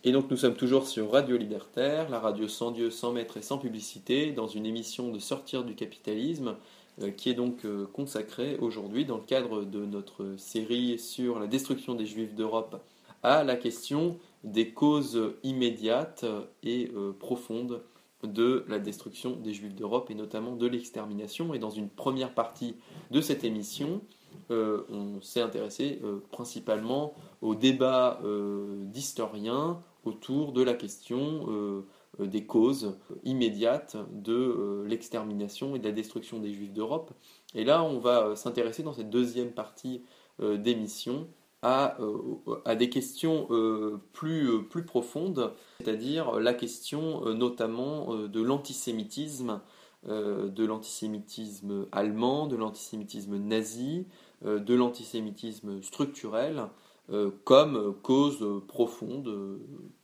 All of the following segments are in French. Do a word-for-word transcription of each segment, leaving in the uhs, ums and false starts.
Et donc nous sommes toujours sur Radio Libertaire, la radio sans Dieu, sans maître et sans publicité, dans une émission de Sortir du capitalisme, euh, qui est donc euh, consacrée aujourd'hui, dans le cadre de notre série sur la destruction des Juifs d'Europe, à la question des causes immédiates et euh, profondes de la destruction des Juifs d'Europe, et notamment de l'extermination. Et dans une première partie de cette émission, euh, on s'est intéressé euh, principalement au débat euh, d'historiens autour de la question euh, des causes immédiates de euh, l'extermination et de la destruction des Juifs d'Europe. Et là, on va euh, s'intéresser dans cette deuxième partie euh, d'émission à, euh, à des questions euh, plus, euh, plus profondes, c'est-à-dire la question euh, notamment euh, de l'antisémitisme, euh, de l'antisémitisme allemand, de l'antisémitisme nazi, euh, de l'antisémitisme structurel, euh, comme cause profonde, euh,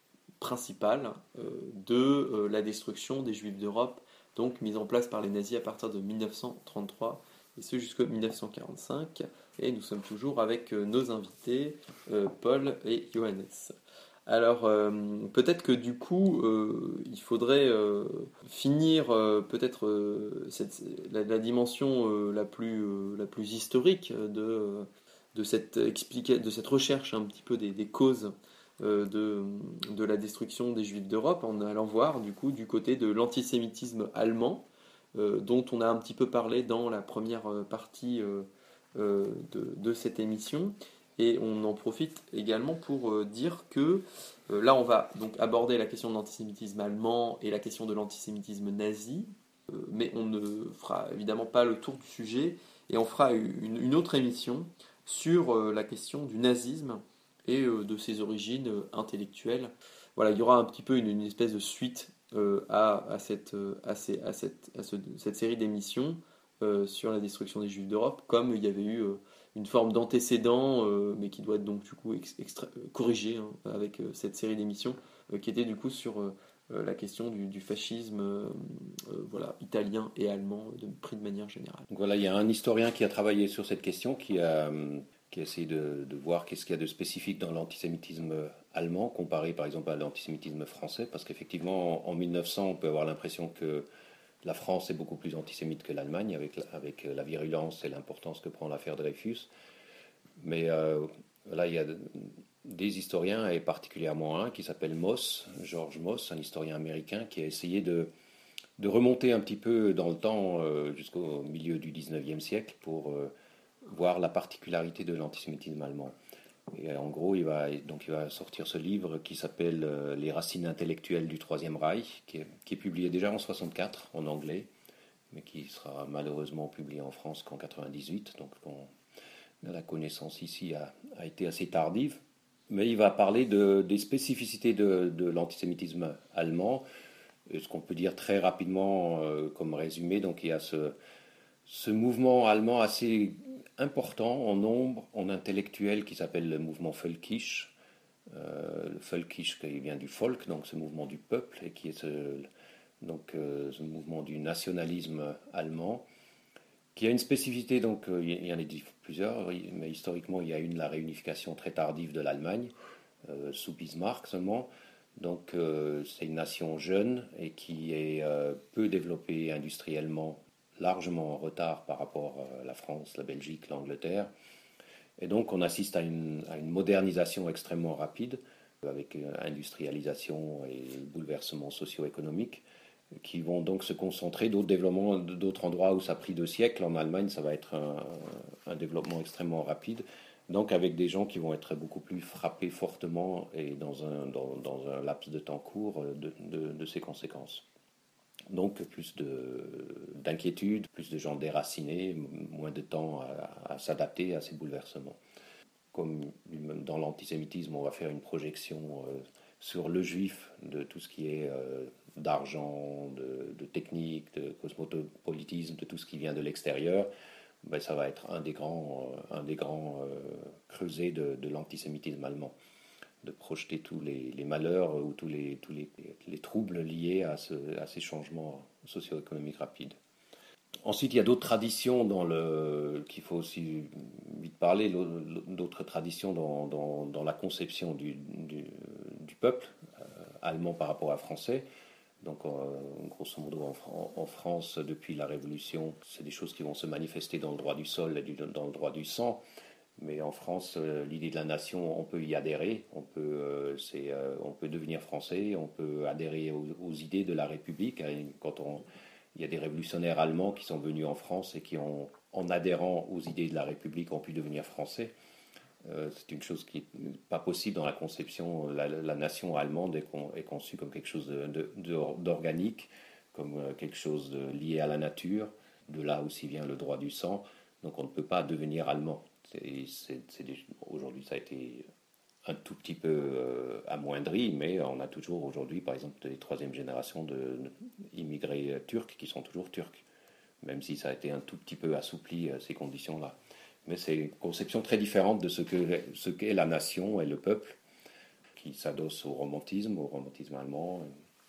principale euh, de euh, la destruction des Juifs d'Europe, donc mise en place par les nazis à partir de mille neuf cent trente-trois, et ce jusqu'en mille neuf cent quarante-cinq. Et nous sommes toujours avec euh, nos invités, euh, Paul et Johannes. Alors, euh, peut-être que du coup, euh, il faudrait euh, finir euh, peut-être euh, cette, la, la dimension euh, la, plus, euh, la plus historique de, de, cette explica- de cette recherche un petit peu des, des causes euh, de, de la destruction des Juifs d'Europe, en allant voir du coup du côté de l'antisémitisme allemand, euh, dont on a un petit peu parlé dans la première partie euh, euh, de, de cette émission. Et on en profite également pour euh, dire que euh, là, on va donc aborder la question de l'antisémitisme allemand et la question de l'antisémitisme nazi, euh, mais on ne fera évidemment pas le tour du sujet, et on fera une, une autre émission sur euh, la question du nazisme et euh, de ses origines euh, intellectuelles. Voilà, il y aura un petit peu une, une espèce de suite euh, à, à, cette, à, ces, à, cette, à ce, cette série d'émissions euh, sur la destruction des Juifs d'Europe, comme il y avait eu... Euh, une forme d'antécédent, euh, mais qui doit être donc du coup ex- extra- corrigé hein, avec euh, cette série d'émissions, euh, qui était du coup sur euh, la question du, du fascisme euh, euh, voilà, italien et allemand, de, pris de manière générale. Donc voilà, il y a un historien qui a travaillé sur cette question, qui a, qui a essayé de, de voir qu'est-ce qu'il y a de spécifique dans l'antisémitisme allemand, comparé par exemple à l'antisémitisme français, parce qu'effectivement, en, en mille neuf cents, on peut avoir l'impression que la France est beaucoup plus antisémite que l'Allemagne, avec, avec la virulence et l'importance que prend l'affaire Dreyfus. Mais euh, là, il y a des historiens, et particulièrement un qui s'appelle Moss, George Moss, un historien américain, qui a essayé de, de remonter un petit peu dans le temps euh, jusqu'au milieu du dix-neuvième siècle pour euh, voir la particularité de l'antisémitisme allemand. Et en gros, il va, donc il va sortir ce livre qui s'appelle euh, Les racines intellectuelles du Troisième Reich, qui est, qui est publié déjà en soixante-quatre en anglais, mais qui sera malheureusement publié en France qu'en quatre-vingt-dix-huit. Donc on, la connaissance ici a, a été assez tardive. Mais il va parler de, des spécificités de, de l'antisémitisme allemand. Et ce qu'on peut dire très rapidement euh, comme résumé, donc il y a ce, ce mouvement allemand assez important en nombre, en intellectuel, qui s'appelle le mouvement Völkisch. Euh, le Völkisch qui vient du folk, donc ce mouvement du peuple, et qui est ce, donc, euh, ce mouvement du nationalisme allemand, qui a une spécificité, donc euh, il y en a plusieurs, mais historiquement il y a une, la réunification très tardive de l'Allemagne, euh, sous Bismarck seulement. Donc euh, c'est une nation jeune et qui est euh, peu développée industriellement, largement en retard par rapport à la France, la Belgique, l'Angleterre. Et donc on assiste à une, à une modernisation extrêmement rapide, avec industrialisation et bouleversements socio-économiques, qui vont donc se concentrer. D'autres développements, d'autres endroits où ça a pris deux siècles, en Allemagne, ça va être un, un développement extrêmement rapide. Donc avec des gens qui vont être beaucoup plus frappés fortement et dans un, dans, dans un laps de temps court de, de, de ces conséquences. Donc plus de, d'inquiétude, plus de gens déracinés, moins de temps à, à s'adapter à ces bouleversements. Comme dans l'antisémitisme, on va faire une projection euh, sur le juif de tout ce qui est euh, d'argent, de, de technique, de cosmopolitisme, de tout ce qui vient de l'extérieur. Ben, ça va être un des grands, euh, un des grands euh, creusets de, de l'antisémitisme allemand, de projeter tous les, les malheurs ou tous les, tous les, les troubles liés à, ce, à ces changements socio-économiques rapides. Ensuite, il y a d'autres traditions dans le, qu'il faut aussi vite parler, d'autres traditions dans, dans, dans la conception du, du, du peuple allemand par rapport à français. Donc, euh, grosso modo, en, en France, depuis la Révolution, c'est des choses qui vont se manifester dans le droit du sol et du, dans le droit du sang. Mais en France, euh, l'idée de la nation, on peut y adhérer. On peut, euh, c'est, euh, on peut devenir français, on peut adhérer aux, aux idées de la République. Quand on, il y a des révolutionnaires allemands qui sont venus en France et qui, ont, en adhérant aux idées de la République, ont pu devenir français. Euh, c'est une chose qui n'est pas possible dans la conception. La, la nation allemande est, con, est conçue comme quelque chose de, de, de, d'organique, comme euh, quelque chose de, lié à la nature. De là aussi vient le droit du sang. Donc on ne peut pas devenir allemand. C'est, c'est, c'est des, aujourd'hui, ça a été un tout petit peu euh, amoindri, mais on a toujours aujourd'hui, par exemple, des troisième générations d'immigrés turcs qui sont toujours turcs, même si ça a été un tout petit peu assoupli, euh, ces conditions-là. Mais c'est une conception très différente de ce, que, ce qu'est la nation et le peuple, qui s'adosse au romantisme, au romantisme allemand,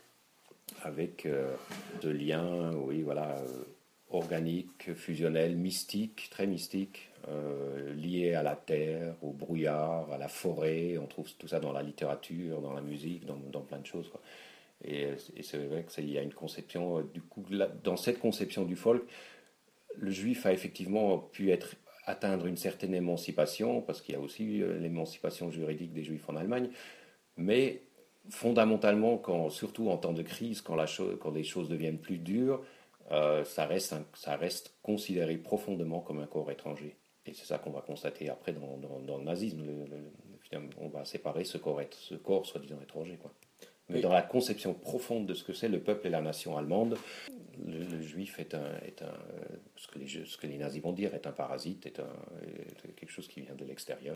avec euh, de liens, oui, voilà, euh, organiques, fusionnels, mystiques, très mystiques, euh, liés à la terre, au brouillard, à la forêt. On trouve tout ça dans la littérature, dans la musique, dans, dans plein de choses, quoi. Et, et c'est vrai qu'il y a une conception, euh, du coup, là, dans cette conception du folk, le juif a effectivement pu être atteindre une certaine émancipation, parce qu'il y a aussi l'émancipation juridique des juifs en Allemagne, mais fondamentalement, quand, surtout en temps de crise, quand, la chose, quand les choses deviennent plus dures, euh, ça, reste un, ça reste considéré profondément comme un corps étranger. Et c'est ça qu'on va constater après dans, dans, dans le nazisme. Le, le, le, on va séparer ce corps, ce corps soi-disant étranger, quoi. Mais oui. Dans la conception profonde de ce que c'est le peuple et la nation allemande, le, le juif est un, est un ce, que les, ce que les nazis vont dire, est un parasite, est, un, est quelque chose qui vient de l'extérieur.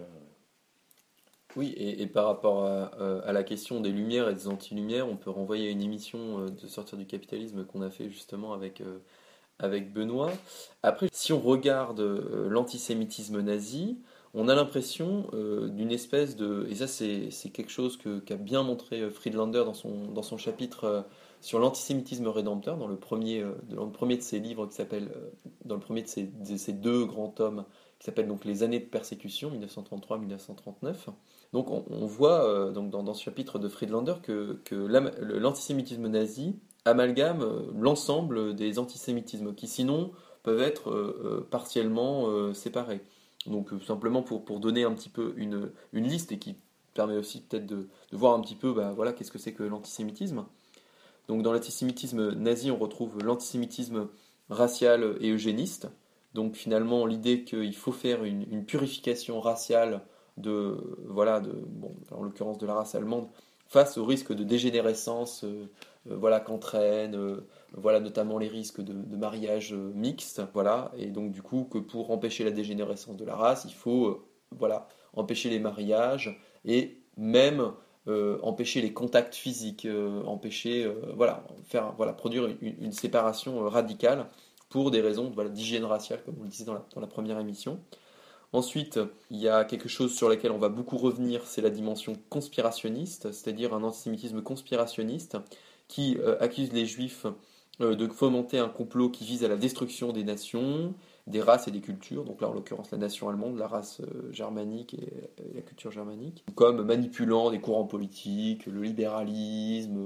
Oui, et, et par rapport à, à la question des lumières et des anti-lumières, on peut renvoyer à une émission de Sortir du capitalisme qu'on a fait justement avec, avec Benoît. Après, si on regarde l'antisémitisme nazi, on a l'impression euh, d'une espèce de... Et ça, c'est, c'est quelque chose que, qu'a bien montré Friedlander dans son, dans son chapitre euh, sur l'antisémitisme rédempteur, dans le premier, euh, dans le premier de ses livres qui s'appelle... Euh, dans le premier de ses, de ses deux grands tomes, qui s'appelle donc Les années de persécution, dix-neuf cent trente-trois à dix-neuf cent trente-neuf. Donc on, on voit euh, donc dans, dans ce chapitre de Friedlander que, que l'antisémitisme nazi amalgame euh, l'ensemble des antisémitismes, qui sinon peuvent être euh, partiellement euh, séparés. Donc euh, simplement pour, pour donner un petit peu une, une liste et qui permet aussi peut-être de, de voir un petit peu bah, voilà, qu'est-ce que c'est que l'antisémitisme. Donc dans l'antisémitisme nazi, on retrouve l'antisémitisme racial et eugéniste. Donc finalement l'idée qu'il faut faire une, une purification raciale de, voilà, de, bon, en l'occurrence de la race allemande, face au risque de dégénérescence euh, euh, voilà, qu'entraîne, euh, voilà, notamment les risques de, de mariage euh, mixte, voilà, et donc du coup que pour empêcher la dégénérescence de la race, il faut euh, voilà, empêcher les mariages et même euh, empêcher les contacts physiques, euh, empêcher, euh, voilà, faire, voilà, produire une, une séparation euh, radicale pour des raisons voilà, d'hygiène raciale, comme on le disait dans la, dans la première émission. Ensuite, il y a quelque chose sur lequel on va beaucoup revenir, c'est la dimension conspirationniste, c'est-à-dire un antisémitisme conspirationniste qui euh, accuse les juifs euh, de fomenter un complot qui vise à la destruction des nations, des races et des cultures, donc là en l'occurrence la nation allemande, la race euh, germanique et, et la culture germanique, comme manipulant des courants politiques, le libéralisme,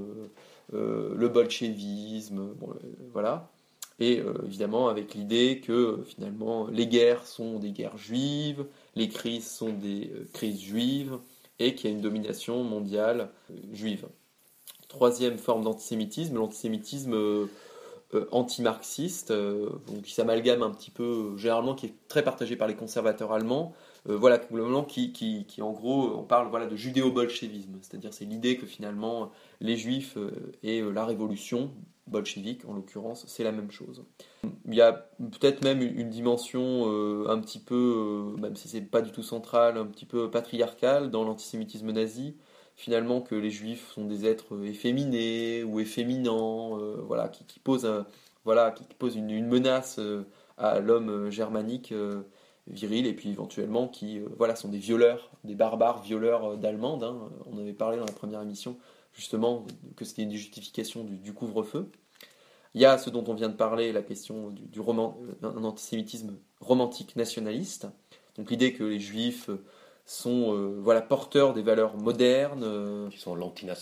euh, le bolchevisme, bon, euh, voilà. Et euh, évidemment avec l'idée que euh, finalement les guerres sont des guerres juives, les crises sont des euh, crises juives, et qu'il y a une domination mondiale euh, juive. Troisième forme d'antisémitisme, l'antisémitisme euh, euh, anti-marxiste, euh, donc qui s'amalgame un petit peu, euh, généralement qui est très partagé par les conservateurs allemands, euh, voilà, qui, qui, qui en gros, on parle voilà, de judéo-bolchevisme, c'est-à-dire c'est l'idée que finalement les juifs euh, et euh, la révolution bolchevique en l'occurrence, c'est la même chose. Il y a peut-être même une, une dimension euh, un petit peu, euh, même si c'est pas du tout central, un petit peu patriarcale dans l'antisémitisme nazi, finalement que les juifs sont des êtres efféminés ou efféminants, euh, voilà, qui, qui posent, un, voilà, qui, qui posent une, une menace euh, à l'homme germanique euh, viril, et puis éventuellement qui euh, voilà, sont des violeurs, des barbares violeurs d'Allemandes. Hein. On avait parlé dans la première émission justement que c'était une justification du, du couvre-feu. Il y a ce dont on vient de parler, la question du, du roman, un antisémitisme romantique nationaliste, donc l'idée que les juifs sont euh, voilà, porteurs des valeurs modernes. Euh, Qui sont l'anti-nation.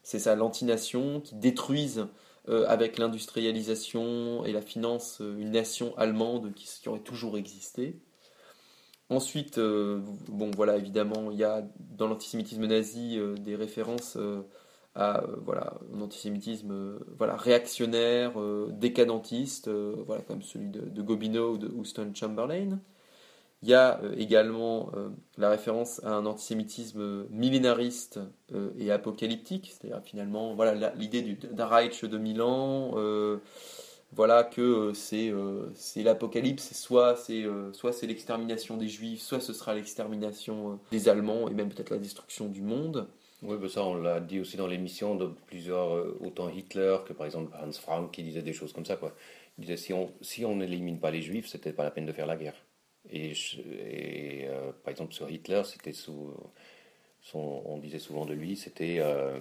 c'est ça, l'anti-nation, qui détruisent euh, avec l'industrialisation et la finance euh, une nation allemande qui, qui aurait toujours existé. Ensuite, euh, bon voilà, évidemment, il y a dans l'antisémitisme nazi euh, des références euh, à euh, voilà, un antisémitisme euh, voilà, réactionnaire, euh, décadentiste, euh, voilà, comme celui de, de Gobineau ou de Houston Chamberlain. Il y a euh, également euh, la référence à un antisémitisme millénariste euh, et apocalyptique, c'est-à-dire finalement voilà, la- l'idée du- d'un Reich de Milan, euh, voilà que euh, c'est euh, c'est l'apocalypse, c'est soit c'est euh, soit c'est l'extermination des Juifs, soit ce sera l'extermination euh, des Allemands et même peut-être la destruction du monde. Oui, ben ça, on l'a dit aussi dans l'émission de plusieurs, euh, autant Hitler que par exemple Hans Frank qui disait des choses comme ça, quoi. Il disait si on si on n'élimine pas les Juifs, c'était pas la peine de faire la guerre. Et, je- et, euh, par exemple sur Hitler, c'était sous son, on disait souvent de lui, c'était euh,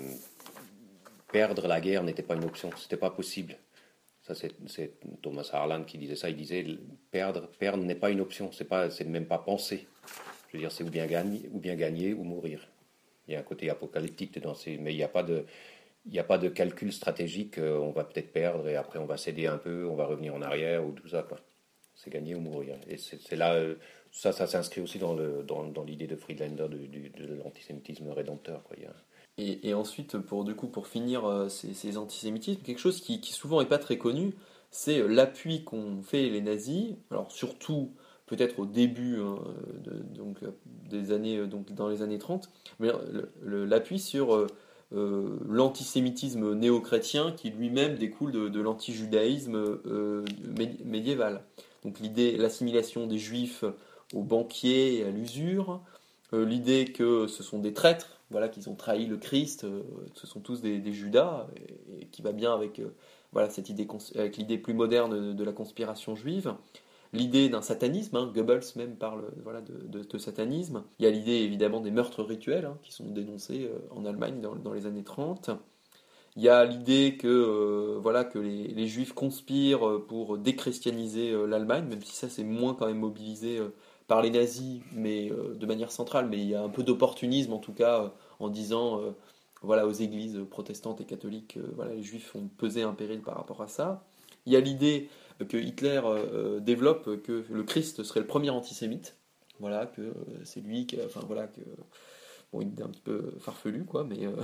perdre la guerre n'était pas une option, c'était pas possible. Ça, c'est, c'est Thomas Harlan qui disait ça. Il disait perdre, perdre n'est pas une option, c'est pas, c'est même pas penser. Je veux dire, c'est ou bien gagner, ou bien gagner, ou mourir. Il y a un côté apocalyptique dans ces, mais il n'y a pas de, il n'y a pas de calcul stratégique. euh, On va peut-être perdre et après on va céder un peu, on va revenir en arrière ou tout ça, quoi. C'est gagner ou mourir. Et c'est, c'est là, euh, ça, ça s'inscrit aussi dans le, dans, dans l'idée de Friedlander du, du- de l'antisémitisme rédempteur, quoi. Il y a- Et, et ensuite, pour, du coup, pour finir euh, ces, ces antisémitismes, quelque chose qui, qui souvent n'est pas très connu, c'est euh, l'appui qu'ont fait les nazis, alors surtout peut-être au début hein, de- donc, euh, des années, euh, donc dans les années trente, mais le- le- l'appui sur euh, euh, l'antisémitisme néo-chrétien qui lui-même découle de, de l'antijudaïsme euh, mé- médiéval. Donc l'idée, l'assimilation des juifs aux banquiers et à l'usure, euh, l'idée que ce sont des traîtres, voilà, qu'ils ont trahi le Christ, euh, ce sont tous des, des Judas, et, et qui va bien avec, euh, voilà, cette idée, cons- avec l'idée plus moderne de, de la conspiration juive. L'idée d'un satanisme, hein, Goebbels même parle voilà, de, de- de satanisme. Il y a l'idée évidemment des meurtres rituels hein, qui sont dénoncés euh, en Allemagne dans, dans les années trente. Il y a l'idée que, euh, voilà, que les, les juifs conspirent pour déchristianiser euh, l'Allemagne, même si ça c'est moins quand même mobilisé euh, par les nazis, mais euh, de manière centrale. Mais il y a un peu d'opportunisme en tout cas euh, en disant euh, voilà, aux églises protestantes et catholiques, euh, voilà, les juifs ont pesé un péril par rapport à ça. Il y a l'idée que Hitler euh, développe que le Christ serait le premier antisémite. Voilà, que euh, c'est lui qui, enfin voilà, que bon, une idée un petit peu farfelue, quoi, mais euh,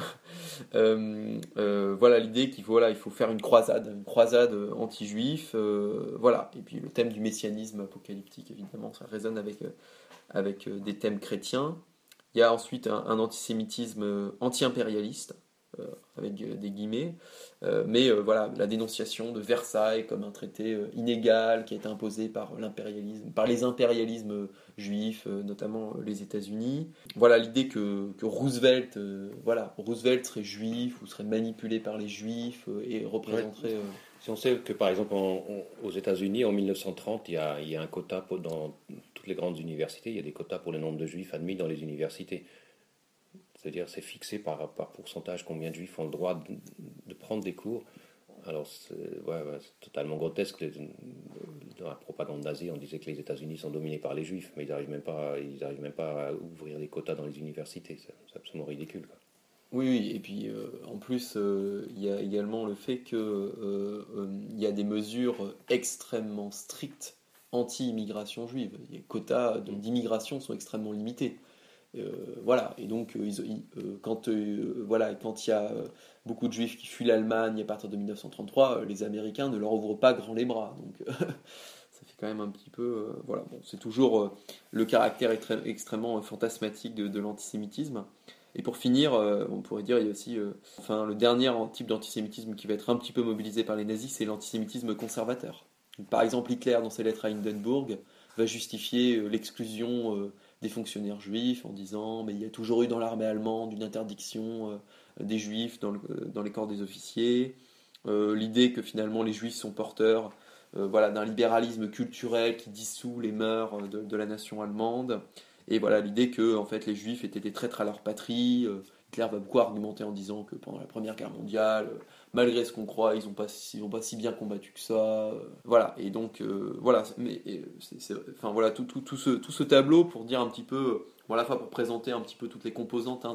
euh, euh, voilà l'idée qu'il faut, voilà, il faut faire une croisade, une croisade anti-juif, euh, voilà. Et puis le thème du messianisme apocalyptique, évidemment, ça résonne avec, euh, avec euh, des thèmes chrétiens. Il y a ensuite un, un antisémitisme anti-impérialiste, euh, avec euh, des guillemets, euh, mais euh, voilà, la dénonciation de Versailles comme un traité euh, inégal qui a été imposé par l'impérialisme, par les impérialismes juifs, euh, notamment euh, les États-Unis. Voilà l'idée que, que Roosevelt, euh, voilà, Roosevelt serait juif ou serait manipulé par les juifs euh, et représenterait. euh, Si on sait que par exemple en- en- aux États-Unis en mille neuf cent trente, il y a, il y a un quota pour- dans toutes les grandes universités, il y a des quotas pour le nombre de juifs admis dans les universités. C'est-à-dire c'est fixé par, par pourcentage combien de juifs ont le droit de, de prendre des cours. Alors c'est ouais, ouais, c'est totalement grotesque. Les- Dans la propagande nazie, on disait que les États-Unis sont dominés par les juifs, mais ils n'arrivent même pas, à- ils arrivent même pas à ouvrir des quotas dans les universités. C'est c'est absolument ridicule, quoi. Oui, oui, et puis euh, en plus, euh, il y a également le fait que euh, euh, il y a des mesures extrêmement strictes anti-immigration juive. Les quotas de- d'immigration sont extrêmement limités. Euh, voilà, et donc euh, ils- ils- euh, quand euh, voilà, quand il y a euh, beaucoup de juifs qui fuient l'Allemagne à partir de mille neuf cent trente-trois, euh, les Américains ne leur ouvrent pas grand les bras. Donc euh, ça fait quand même un petit peu, euh, voilà, bon, c'est toujours euh, le caractère extré- extrêmement euh, fantasmatique de, de l'antisémitisme. Et pour finir, euh, on pourrait dire il y a aussi, euh, enfin, le dernier type d'antisémitisme qui va être un petit peu mobilisé par les nazis, c'est l'antisémitisme conservateur. Donc, par exemple, Hitler, dans ses lettres à Hindenburg, va justifier euh, l'exclusion euh, des fonctionnaires juifs en disant mais il y a toujours eu dans l'armée allemande une interdiction euh, des juifs dans, le- euh, dans les corps des officiers. Euh, l'idée que finalement les juifs sont porteurs euh, voilà, d'un libéralisme culturel qui dissout les mœurs de, de la nation allemande. Et voilà l'idée que en fait les juifs étaient des traîtres à leur patrie. Euh, Hitler va beaucoup argumenter en disant que pendant la Première Guerre mondiale, euh, malgré ce qu'on croit, ils n'ont pas, ils ont pas si bien combattu que ça. Euh, voilà, et donc, euh, voilà, mais, et, c'est, c'est- enfin, voilà tout, tout, tout, ce, tout ce tableau pour dire un petit peu, bon, à la fois pour présenter un petit peu toutes les composantes hein, de,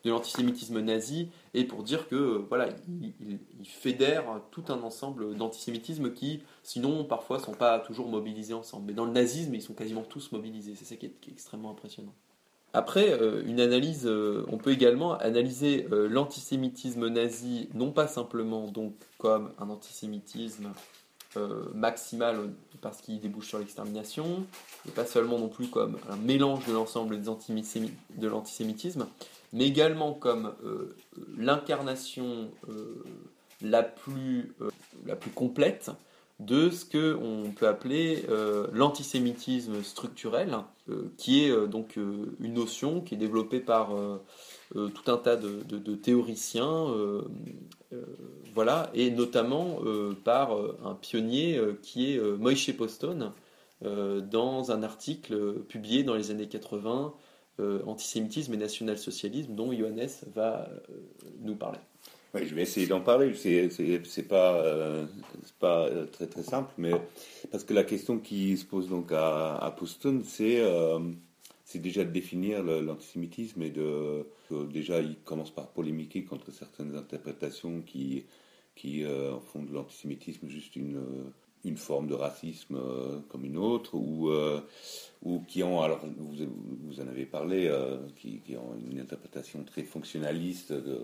de l'antisémitisme nazi, et pour dire que euh, voilà, il, il, il fédère tout un ensemble d'antisémitismes qui, sinon, parfois, sont pas toujours mobilisés ensemble. Mais dans le nazisme, ils sont quasiment tous mobilisés. C'est ça qui est, qui est extrêmement impressionnant. Après, euh, une analyse, euh, on peut également analyser euh, l'antisémitisme nazi, non pas simplement donc comme un antisémitisme euh, maximal parce qu'il débouche sur l'extermination, et pas seulement non plus comme un mélange de l'ensemble des antisémi- de l'antisémitisme, mais également comme euh, l'incarnation euh, la plus, euh, la plus complète de ce qu'on peut appeler euh, l'antisémitisme structurel, euh, qui est euh, donc euh, une notion qui est développée par euh, euh, tout un tas de, de, de théoriciens, euh, euh, voilà, et notamment euh, par euh, un pionnier euh, qui est euh, Moïse Poston, euh, dans un article publié dans les années quatre-vingts, euh, Antisémitisme et national-socialisme, dont Johannes va euh, nous parler. Oui, je vais essayer d'en parler. C'est, c'est, c'est pas, euh, c'est pas euh, très très simple, mais parce que la question qui se pose donc à, à Poston, c'est, euh, c'est déjà de définir le, l'antisémitisme et de, euh, déjà il commence par polémiquer contre certaines interprétations qui, qui euh, font de l'antisémitisme juste une une forme de racisme euh, comme une autre, ou, euh, ou qui ont, alors vous, vous en avez parlé, euh, qui, qui ont une interprétation très fonctionnaliste de,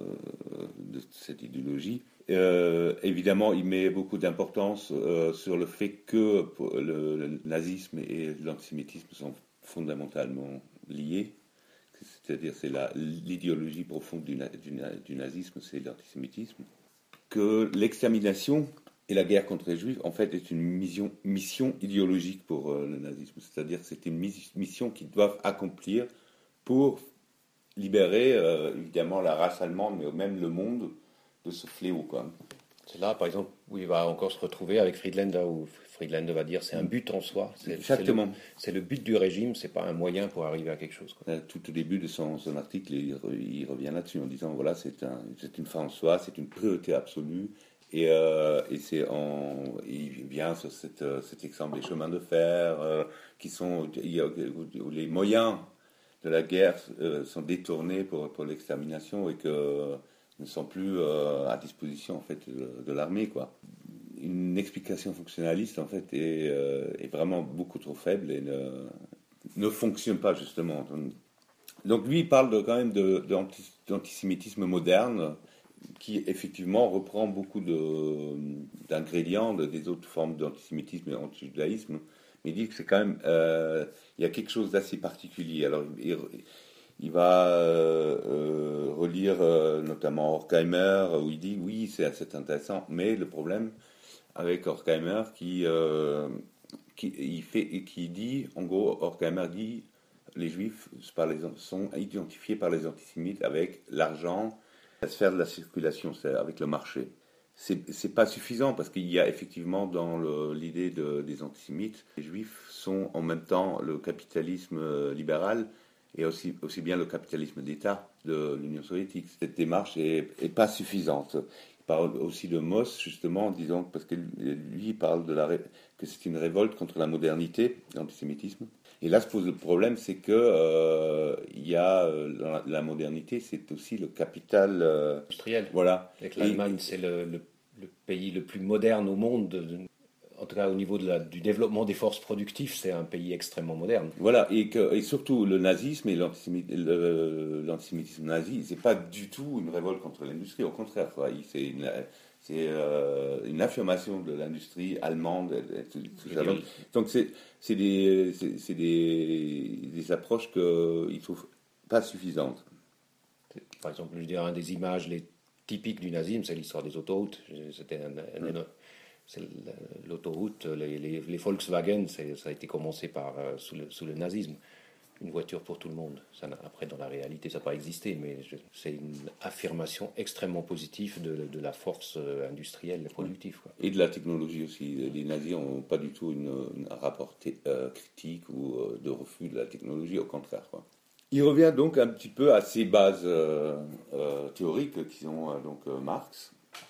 de cette idéologie. Euh, évidemment, il met beaucoup d'importance euh, sur le fait que le, le nazisme et l'antisémitisme sont fondamentalement liés. C'est-à-dire, c'est la, l'idéologie profonde du, du, du nazisme, c'est l'antisémitisme. Que l'extermination et la guerre contre les Juifs, en fait, est une mission, mission idéologique pour euh, le nazisme. C'est-à-dire que c'est une mission qu'ils doivent accomplir pour libérer, euh, évidemment, la race allemande, mais même le monde, de ce fléau, quoi. C'est là, par exemple, où il va encore se retrouver avec Friedlander, où Friedlander va dire c'est un but en soi. C'est, Exactement. C'est le, c'est le but du régime, c'est pas un moyen pour arriver à quelque chose, quoi. Tout au début de son, son article, il, il revient là-dessus en disant voilà, c'est, un, c'est une fin en soi, c'est une priorité absolue. Et, euh, et c'est en, il vient sur cette, cet exemple des chemins de fer, euh, qui sont, où les moyens de la guerre euh, sont détournés pour, pour l'extermination et que euh, ne sont plus euh, à disposition en fait de, de l'armée, quoi. Une explication fonctionnaliste en fait est, euh, est vraiment beaucoup trop faible et ne, ne fonctionne pas justement. Donc lui il parle de, quand même de, de anti, d'antisémitisme moderne, qui effectivement reprend beaucoup de, d'ingrédients de, des autres formes d'antisémitisme et anti-judaïsme, mais il dit que c'est quand même, euh, il y a quelque chose d'assez particulier. Alors il, il va euh, relire euh, notamment Horkheimer, où il dit oui, c'est assez intéressant, mais le problème avec Horkheimer, qui, euh, qui, il fait, qui dit, en gros, Horkheimer dit, les Juifs par les, sont identifiés par les antisémites avec l'argent, la sphère de la circulation, c'est avec le marché. C'est, c'est pas suffisant parce qu'il y a effectivement dans le, l'idée de, des antisémites, les juifs sont en même temps le capitalisme libéral et aussi, aussi bien le capitalisme d'État de l'Union soviétique. Cette démarche est, est pas suffisante. Il parle aussi de Moss justement en disant, parce que lui il parle de la, que c'est une révolte contre la modernité, l'antisémitisme. Et là se pose le problème, c'est que euh, il y a euh, la, la modernité, c'est aussi le capital euh, industriel. Voilà. Et que l'Allemagne, et, c'est le, le, le pays le plus moderne au monde. De, de, en tout cas, au niveau de la, du développement des forces productives, c'est un pays extrêmement moderne. Voilà, et, que, et surtout le nazisme et l'antisémitisme, le, l'antisémitisme nazi, c'est pas du tout une révolte contre l'industrie, au contraire, quoi. C'est une C'est euh, une affirmation de l'industrie allemande. Tout, tout ça. Donc, donc c'est, c'est, des, c'est, c'est des, des approches qu'ils ne trouvent pas suffisantes. Par exemple, je dirais, une des images les typiques du nazisme, c'est l'histoire des autoroutes. C'était un, un, un, c'est l'autoroute, les, les, les Volkswagen, c'est, ça a été commencé par, euh, sous, le, sous le nazisme. Une voiture pour tout le monde. Ça après, dans la réalité, ça n'a pas existé, mais je, c'est une affirmation extrêmement positive de, de la force industrielle et productive, quoi. Et de la technologie aussi. Les nazis n'ont pas du tout une, une, un rapport t- euh, critique ou euh, de refus de la technologie, au contraire, quoi. Il revient donc un petit peu à ces bases euh, euh, théoriques qui sont euh, donc euh, Marx,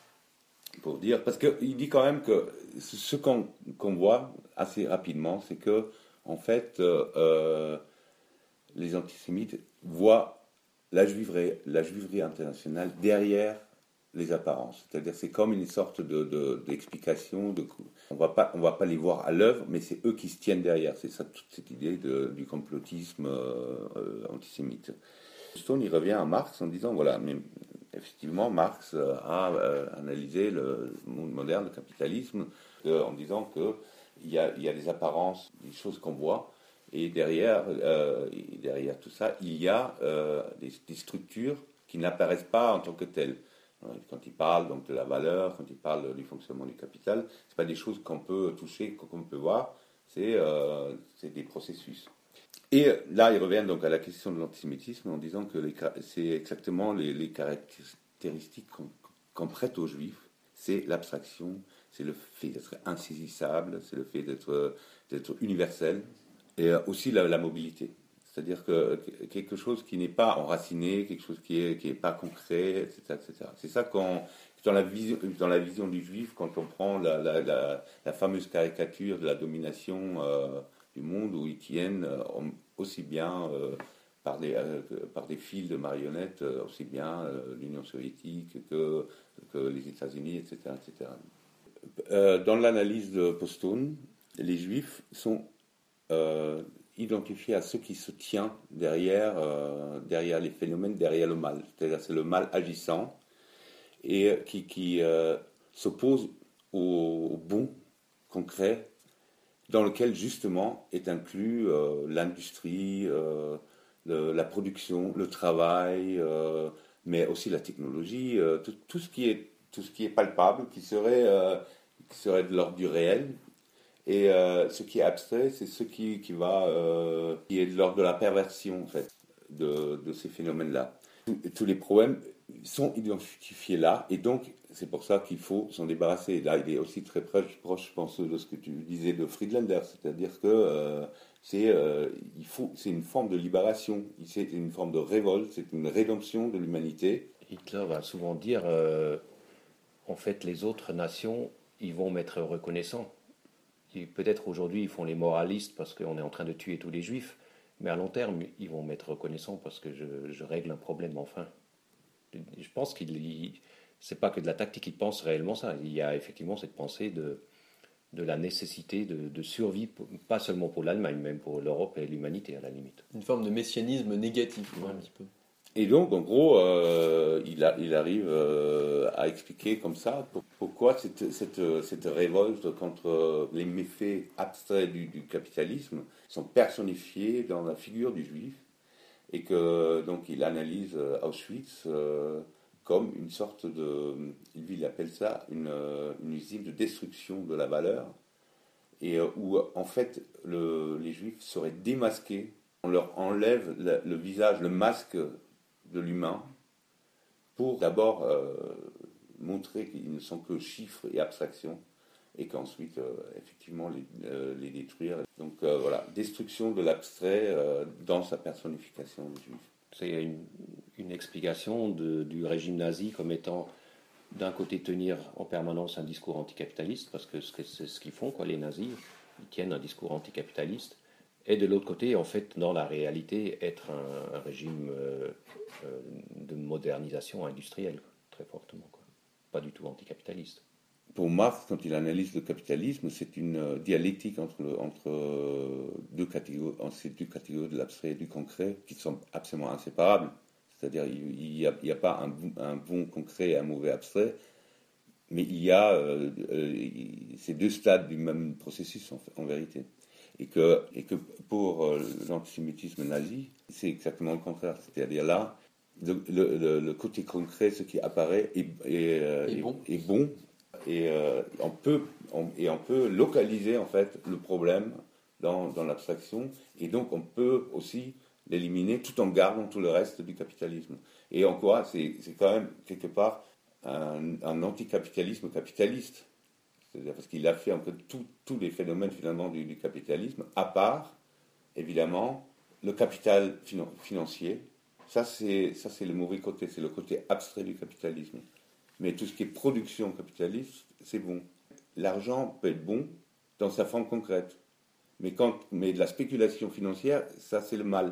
pour dire, parce qu'il dit quand même que ce qu'on, qu'on voit assez rapidement, c'est que en fait, euh, les antisémites voient la juiverie, la juiverie internationale derrière les apparences. C'est-à-dire c'est comme une sorte de, de, d'explication. De, on va pas, on va pas les voir à l'œuvre, mais c'est eux qui se tiennent derrière. C'est ça toute cette idée de, du complotisme euh, euh, antisémite. Stone, il revient à Marx en disant, voilà, mais effectivement, Marx a euh, analysé le monde moderne, le capitalisme, euh, en disant qu'il y a, il y a des apparences, des choses qu'on voit, et derrière, euh, et derrière tout ça, il y a euh, des, des structures qui n'apparaissent pas en tant que telles. Quand il parle donc de la valeur, quand il parle du fonctionnement du capital, ce pas des choses qu'on peut toucher, qu'on peut voir, c'est, euh, c'est des processus. Et là, il revient donc à la question de l'antisémitisme en disant que les, c'est exactement les, les caractéristiques qu'on, qu'on prête aux Juifs. C'est l'abstraction, c'est le fait d'être insaisissable, c'est le fait d'être, d'être universel, et aussi la, la mobilité. C'est-à-dire que quelque chose qui n'est pas enraciné, quelque chose qui n'est qui est pas concret, et cetera, et cetera. C'est ça qu'on, dans la vision, dans la vision du Juif, quand on prend la, la, la, la fameuse caricature de la domination euh, du monde où ils tiennent euh, aussi bien euh, par, des, euh, par des fils de marionnettes, euh, aussi bien euh, l'Union soviétique que, que les États-Unis, et cetera, et cetera. Euh, dans l'analyse de Postone, les Juifs sont euh, identifiés à ce qui se tient derrière, euh, derrière les phénomènes, derrière le mal. C'est-à-dire c'est le mal agissant et qui, qui euh, s'oppose au, au bon concret dans lequel justement est inclus euh, l'industrie, euh, le, la production, le travail, euh, mais aussi la technologie, euh, tout, tout, ce qui est, tout ce qui est palpable, qui serait, euh, qui serait de l'ordre du réel. Et euh, ce qui est abstrait, c'est ce qui, qui, va, euh, qui est de l'ordre de la perversion en fait, de, de ces phénomènes-là. Tous, tous les problèmes sont identifiés là, et donc c'est pour ça qu'il faut s'en débarrasser. Là, il est aussi très proche, proche, je pense, de ce que tu disais de Friedlander, c'est-à-dire que euh, c'est, euh, il faut, c'est une forme de libération, c'est une forme de révolte, c'est une rédemption de l'humanité. Hitler va souvent dire, euh, en fait, les autres nations, ils vont m'être reconnaissants. Et peut-être aujourd'hui, ils font les moralistes parce qu'on est en train de tuer tous les juifs, mais à long terme, ils vont m'être reconnaissants parce que je, je règle un problème enfin. Je pense qu'il il, c'est pas que de la tactique, il pense réellement ça. Il y a effectivement cette pensée de, de la nécessité de, de survie, pas seulement pour l'Allemagne, même pour l'Europe et l'humanité à la limite. Une forme de messianisme négatif, ouais. Un petit peu. Et donc, en gros, euh, il, a, il arrive euh, à expliquer comme ça pourquoi cette, cette, cette révolte contre les méfaits abstraits du, du capitalisme sont personnifiés dans la figure du juif, et que donc il analyse Auschwitz euh, comme une sorte de, lui il appelle ça une, une usine de destruction de la valeur, et euh, où en fait le, les juifs seraient démasqués, on leur enlève le, le visage, le masque de l'humain, pour d'abord euh, montrer qu'ils ne sont que chiffres et abstractions, et qu'ensuite, euh, effectivement, les, euh, les détruire. Donc euh, voilà, destruction de l'abstrait euh, dans sa personnification du juif. C'est une, une explication de, du régime nazi comme étant, d'un côté, tenir en permanence un discours anticapitaliste, parce que c'est ce qu'ils font, quoi, les nazis, ils tiennent un discours anticapitaliste, et de l'autre côté, en fait, dans la réalité, être un, un régime euh, euh, de modernisation industrielle, très fortement, quoi. Pas du tout anticapitaliste. Pour Marx, quand il analyse le capitalisme, c'est une dialectique entre, le, entre deux, catégories, ces deux catégories de l'abstrait et du concret qui sont absolument inséparables. C'est-à-dire il n'y a, a pas un, un bon concret et un mauvais abstrait, mais il y a euh, euh, ces deux stades du même processus en, en vérité. Et que, et que pour euh, l'antisémitisme nazi, c'est exactement le contraire. C'est-à-dire là, le, le, le côté concret, ce qui apparaît, est, est, euh, est, bon. est, est bon. Et, euh, on peut, on, et on peut localiser en fait le problème dans, dans l'abstraction, et donc on peut aussi l'éliminer tout en gardant tout le reste du capitalisme. Et en quoi c'est, c'est quand même quelque part un, un anticapitalisme capitaliste. C'est-à-dire parce qu'il a fait en fait tous les phénomènes finalement du, du capitalisme, à part évidemment le capital finan- financier. Ça c'est, ça c'est le mauvais côté, c'est le côté abstrait du capitalisme. Mais tout ce qui est production capitaliste, c'est bon. L'argent peut être bon dans sa forme concrète. Mais, quand, mais de la spéculation financière, ça c'est le mal.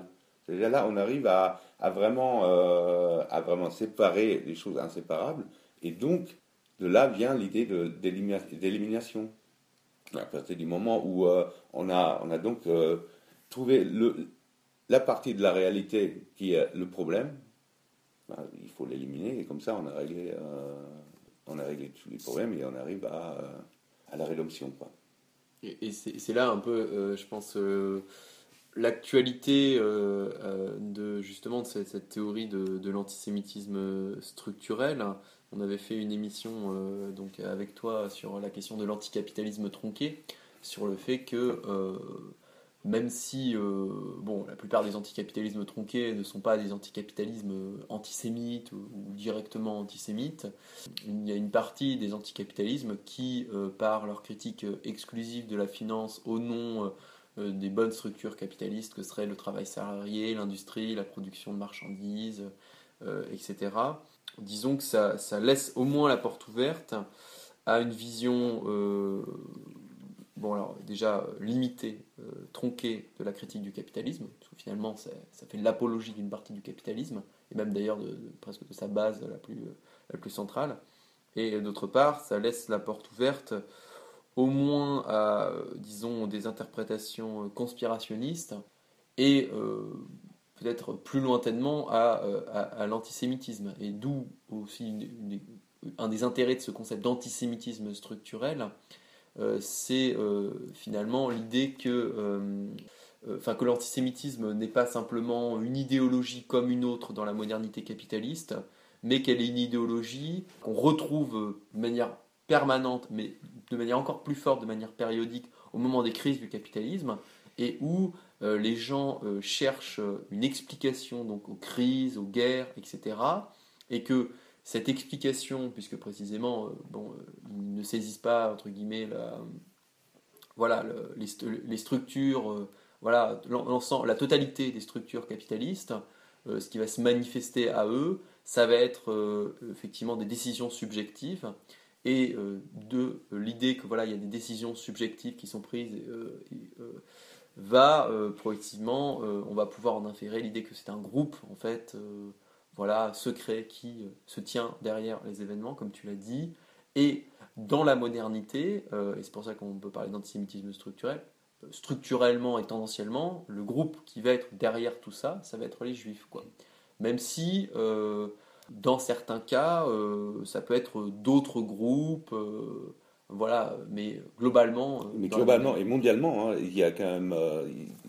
C'est-à-dire là, on arrive à, à, vraiment, euh, à vraiment séparer les choses inséparables. Et donc, de là vient l'idée de, d'élimination. À partir du moment où euh, on, a, on a donc euh, trouvé le, la partie de la réalité qui est le problème, ben, il faut l'éliminer. Et comme ça, on a réglé, euh, on a réglé tous les problèmes et on arrive à, à la rédemption, quoi. Et, et c'est, c'est là un peu, euh, je pense... Euh, l'actualité euh, euh, de justement de cette, cette théorie de, de l'antisémitisme structurel. On avait fait une émission euh, donc avec toi sur la question de l'anticapitalisme tronqué, sur le fait que euh, même si euh, bon, la plupart des anticapitalismes tronqués ne sont pas des anticapitalismes antisémites ou, ou directement antisémites, il y a une partie des anticapitalismes qui, euh, par leur critique exclusive de la finance au nom euh, des bonnes structures capitalistes que seraient le travail salarié, l'industrie, la production de marchandises, euh, et cetera. Disons que ça, ça laisse au moins la porte ouverte à une vision, euh, bon alors déjà limitée, euh, tronquée de la critique du capitalisme, parce que finalement ça, ça fait l'apologie d'une partie du capitalisme, et même d'ailleurs de, de, presque de sa base la plus, la plus centrale. Et d'autre part, ça laisse la porte ouverte au moins à, disons, des interprétations conspirationnistes et euh, peut-être plus lointainement à, à, à l'antisémitisme. Et d'où aussi une, une, un des intérêts de ce concept d'antisémitisme structurel, euh, c'est euh, finalement l'idée que, euh, euh, enfin, que l'antisémitisme n'est pas simplement une idéologie comme une autre dans la modernité capitaliste, mais qu'elle est une idéologie qu'on retrouve de manière permanente, mais de manière encore plus forte, de manière périodique, au moment des crises du capitalisme, et où euh, les gens euh, cherchent une explication donc, aux crises, aux guerres, et cetera. Et que cette explication, puisque précisément, euh, bon, euh, ils ne saisissent pas, entre guillemets, la, voilà, le, les, les structures, euh, voilà, l'ensemble, la totalité des structures capitalistes, euh, ce qui va se manifester à eux, ça va être euh, effectivement des décisions subjectives, et euh, de euh, l'idée que voilà, il y a des décisions subjectives qui sont prises, et, euh, et, euh, va euh, progressivement, euh, on va pouvoir en inférer l'idée que c'est un groupe en fait, euh, voilà, secret qui euh, se tient derrière les événements, comme tu l'as dit, et dans la modernité, euh, et c'est pour ça qu'on peut parler d'antisémitisme structurel, euh, structurellement et tendanciellement, le groupe qui va être derrière tout ça, ça va être les juifs, quoi. Même si euh, dans certains cas, euh, ça peut être d'autres groupes, euh, voilà, mais globalement. Euh, mais globalement et mondialement, hein, il y a quand même. Euh,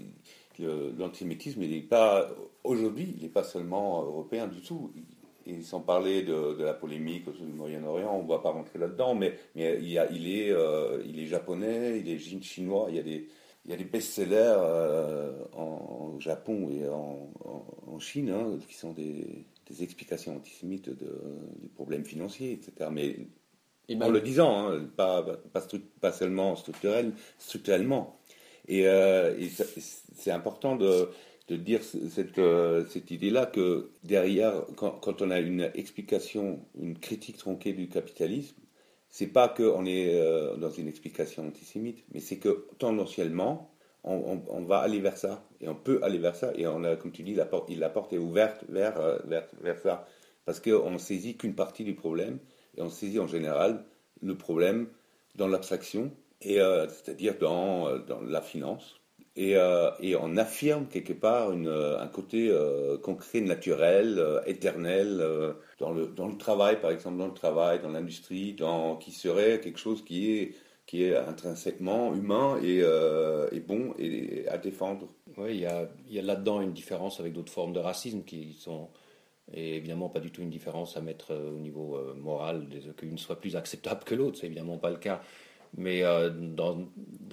il, le, l'antisémitisme, il n'est pas. Aujourd'hui, il n'est pas seulement européen du tout. Et sans parler de, de la polémique au Moyen-Orient, on ne va pas rentrer là-dedans, mais, mais il, y a, il, est, euh, il est japonais, il est chinois, il y a des. Il y a des best-sellers euh, en, au Japon et en, en, en Chine, hein, qui sont des, des explications antisémites de, des problèmes financiers, et cetera. Mais et en le disant, hein, pas, pas, stru- pas seulement structurel, structurellement. Et, euh, et ça, c'est important de, de dire cette, cette idée-là que derrière, quand, quand on a une explication, une critique tronquée du capitalisme, c'est pas qu'on est euh, dans une explication antisémite, mais c'est que tendanciellement, on, on, on va aller vers ça, et on peut aller vers ça, et on a, comme tu dis, la porte, la porte est ouverte vers, euh, vers, vers ça, parce qu'on ne saisit qu'une partie du problème, et on saisit en général le problème dans l'abstraction, et, euh, c'est-à-dire dans, dans la finance, et, euh, et on affirme quelque part une, un côté euh, concret, naturel, euh, éternel, euh, dans, le, dans le travail, par exemple, dans le travail, dans l'industrie, dans, qui serait quelque chose qui est, qui est intrinsèquement humain et, euh, et bon et, et à défendre. Oui, il y a, il y a là-dedans une différence avec d'autres formes de racisme qui sont... Et évidemment, pas du tout une différence à mettre euh, au niveau euh, moral, qu'une soit plus acceptable que l'autre, c'est évidemment pas le cas. Mais euh, dans,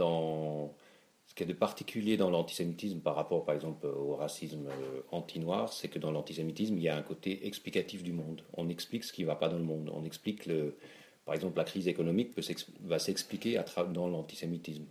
dans ce qui est de particulier dans l'antisémitisme par rapport, par exemple, au racisme euh, anti-noir, c'est que dans l'antisémitisme, il y a un côté explicatif du monde. On explique ce qui ne va pas dans le monde. On explique, le, par exemple, la crise économique peut va s'expliquer à tra- dans l'antisémitisme.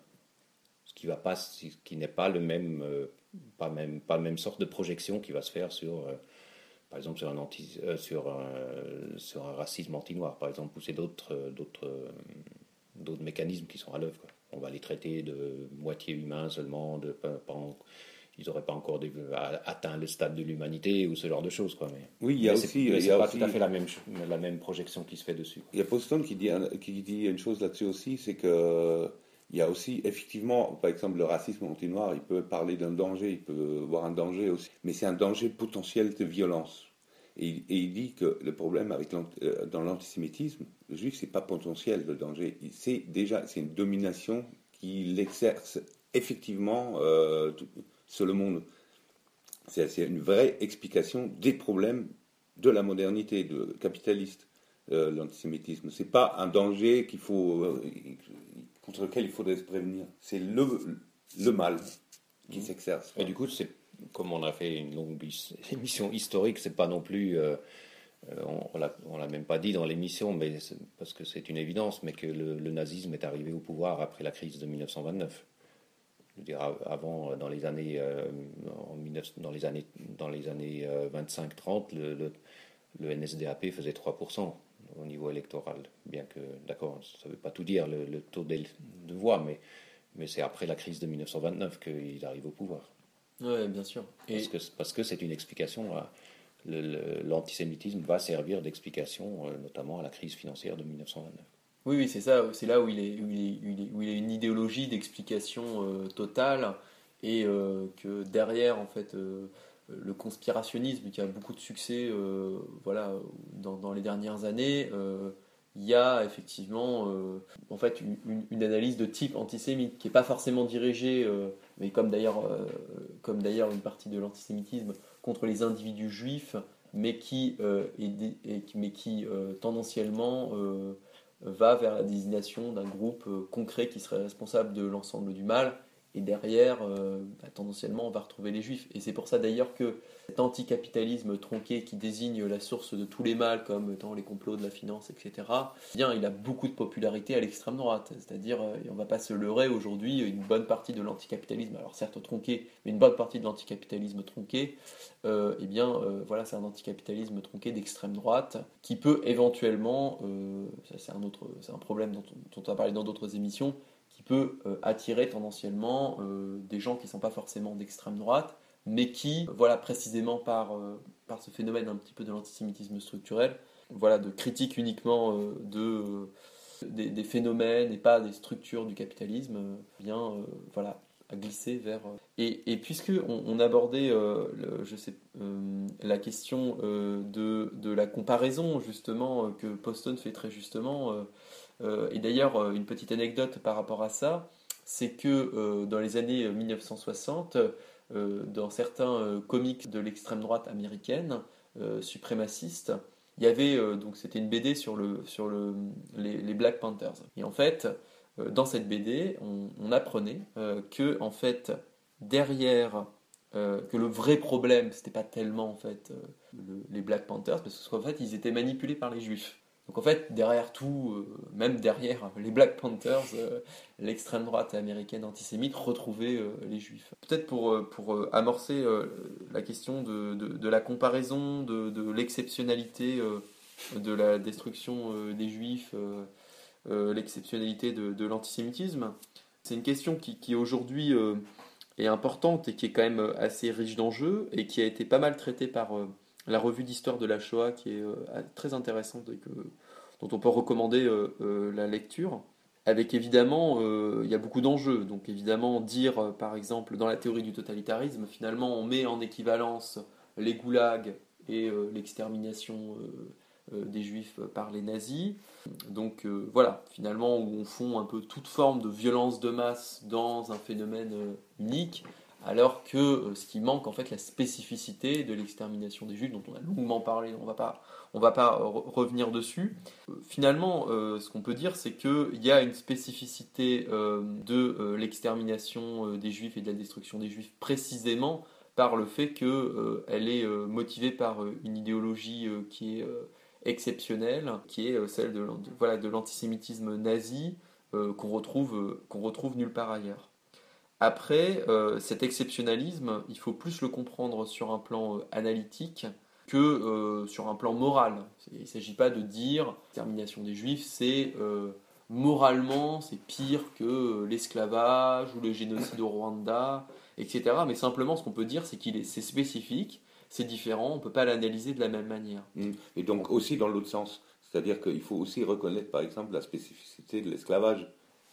Ce qui va pas, ce qui n'est pas le même, euh, pas même, pas la même sorte de projection qui va se faire sur... Euh, par exemple sur un, anti, euh, sur, un, sur un racisme anti-noir, par exemple, où c'est d'autres, d'autres, d'autres mécanismes qui sont à l'œuvre, quoi. On va les traiter de moitié humains seulement, de, ils n'auraient pas encore des, atteint le stade de l'humanité ou ce genre de choses, quoi. Mais, oui, il y a mais aussi, c'est, il mais y c'est a pas aussi, tout à fait la même, la même projection qui se fait dessus. Il y a Poston qui dit, qui dit une chose là-dessus aussi, c'est que il y a aussi, effectivement, par exemple, le racisme anti-noir, il peut parler d'un danger, il peut voir un danger aussi, mais c'est un danger potentiel de violence. Et, et il dit que le problème avec l'ant, euh, dans l'antisémitisme, le juif, c'est pas potentiel le danger, c'est déjà, c'est une domination qui l'exerce effectivement euh, sur le monde. C'est, c'est une vraie explication des problèmes de la modernité de, capitaliste, euh, l'antisémitisme. C'est pas un danger qu'il faut, euh, contre lequel il faudrait se prévenir. C'est le, le mal qui mmh. s'exerce. Et du coup, c'est, comme on a fait une longue émission historique, c'est pas non plus, euh, on, on, l'a, on l'a même pas dit dans l'émission, mais parce que c'est une évidence, mais que le, le nazisme est arrivé au pouvoir après la crise de dix-neuf cent vingt-neuf. Je veux dire, avant, dans les années, euh, en dix-neuf, dans les années, dans les années euh, vingt-cinq trente, le, le, le N S D A P faisait trois pour cent au niveau électoral. Bien que, d'accord, ça ne veut pas tout dire, le, le taux de, de voix, mais, mais c'est après la crise de dix-neuf cent vingt-neuf qu'il arrive au pouvoir. Oui, bien sûr. Et... Parce, que, parce que c'est une explication, à, le, le, l'antisémitisme va servir d'explication, euh, notamment à la crise financière de dix-neuf cent vingt-neuf. Oui, oui, c'est ça. C'est là où il est, où il est, où il est une idéologie d'explication euh, totale et euh, que derrière, en fait, euh, le conspirationnisme qui a beaucoup de succès, euh, voilà, dans, dans les dernières années, euh, il y a effectivement, euh, en fait, une, une, une analyse de type antisémite qui n'est pas forcément dirigée, euh, mais comme d'ailleurs, euh, comme d'ailleurs une partie de l'antisémitisme contre les individus juifs, mais qui, euh, est, et, mais qui euh, tendanciellement euh, va vers la désignation d'un groupe euh, concret qui serait responsable de l'ensemble du mal, et derrière, euh, bah, tendanciellement, on va retrouver les juifs. Et c'est pour ça d'ailleurs que cet anticapitalisme tronqué qui désigne la source de tous les mâles, comme étant les complots de la finance, et cetera, bien, il a beaucoup de popularité à l'extrême droite. C'est-à-dire, euh, on ne va pas se leurrer aujourd'hui, une bonne partie de l'anticapitalisme, alors certes tronqué, mais une bonne partie de l'anticapitalisme tronqué, euh, eh bien, euh, voilà, c'est un anticapitalisme tronqué d'extrême droite qui peut éventuellement, euh, ça c'est un autre, c'est un problème dont on, dont on a parlé dans d'autres émissions, qui peut euh, attirer tendanciellement euh, des gens qui ne sont pas forcément d'extrême droite, mais qui, voilà, précisément par, euh, par ce phénomène un petit peu de l'antisémitisme structurel, voilà, de critique uniquement euh, de, euh, des, des phénomènes et pas des structures du capitalisme, euh, bien, euh, voilà, à glisser vers... Euh, et, et puisque on, on abordait euh, le, je sais, euh, la question euh, de, de la comparaison, justement, euh, que Poston fait très justement... Euh, Euh, et d'ailleurs, euh, une petite anecdote par rapport à ça, c'est que euh, dans les années dix-neuf cent soixante, euh, dans certains euh, comics de l'extrême droite américaine, euh, suprémacistes, il y avait, euh, donc c'était une B D sur, le, sur le, les, les Black Panthers. Et en fait, euh, dans cette B D, on, on apprenait euh, que, en fait, derrière, euh, que le vrai problème, c'était pas tellement, en fait, euh, le, les Black Panthers, parce qu'en fait, ils étaient manipulés par les Juifs. Donc en fait, derrière tout, euh, même derrière les Black Panthers, euh, l'extrême droite américaine antisémite retrouvait euh, les Juifs. Peut-être pour, euh, pour euh, amorcer euh, la question de, de, de la comparaison, de, de l'exceptionnalité euh, de la destruction euh, des Juifs, euh, euh, l'exceptionnalité de, de l'antisémitisme, c'est une question qui, qui aujourd'hui euh, est importante et qui est quand même assez riche d'enjeux et qui a été pas mal traitée par... Euh, la revue d'histoire de la Shoah qui est euh, très intéressante et que, dont on peut recommander euh, euh, la lecture. Avec évidemment, euh, il y a beaucoup d'enjeux. Donc évidemment, dire euh, par exemple dans la théorie du totalitarisme, finalement on met en équivalence les goulags et euh, l'extermination euh, euh, des juifs par les nazis. Donc euh, voilà, finalement où on fond un peu toute forme de violence de masse dans un phénomène euh, unique. Alors que euh, ce qui manque, en fait, la spécificité de l'extermination des Juifs, dont on a longuement parlé, on ne va pas, on va pas re- revenir dessus. Euh, finalement, euh, ce qu'on peut dire, c'est qu'il y a une spécificité euh, de euh, l'extermination euh, des Juifs et de la destruction des Juifs précisément par le fait qu'elle euh, est euh, motivée par euh, une idéologie euh, qui est euh, exceptionnelle, qui est euh, celle de, de, voilà, de l'antisémitisme nazi euh, qu'on retrouve, euh, qu'on retrouve nulle part ailleurs. Après, euh, cet exceptionnalisme, il faut plus le comprendre sur un plan euh, analytique que euh, sur un plan moral. Il ne s'agit pas de dire l'extermination des Juifs, c'est euh, moralement c'est pire que l'esclavage ou le génocide au Rwanda, et cetera. Mais simplement, ce qu'on peut dire, c'est qu'il est, c'est spécifique, c'est différent, on ne peut pas l'analyser de la même manière. Et donc aussi dans l'autre sens, c'est-à-dire qu'il faut aussi reconnaître par exemple la spécificité de l'esclavage.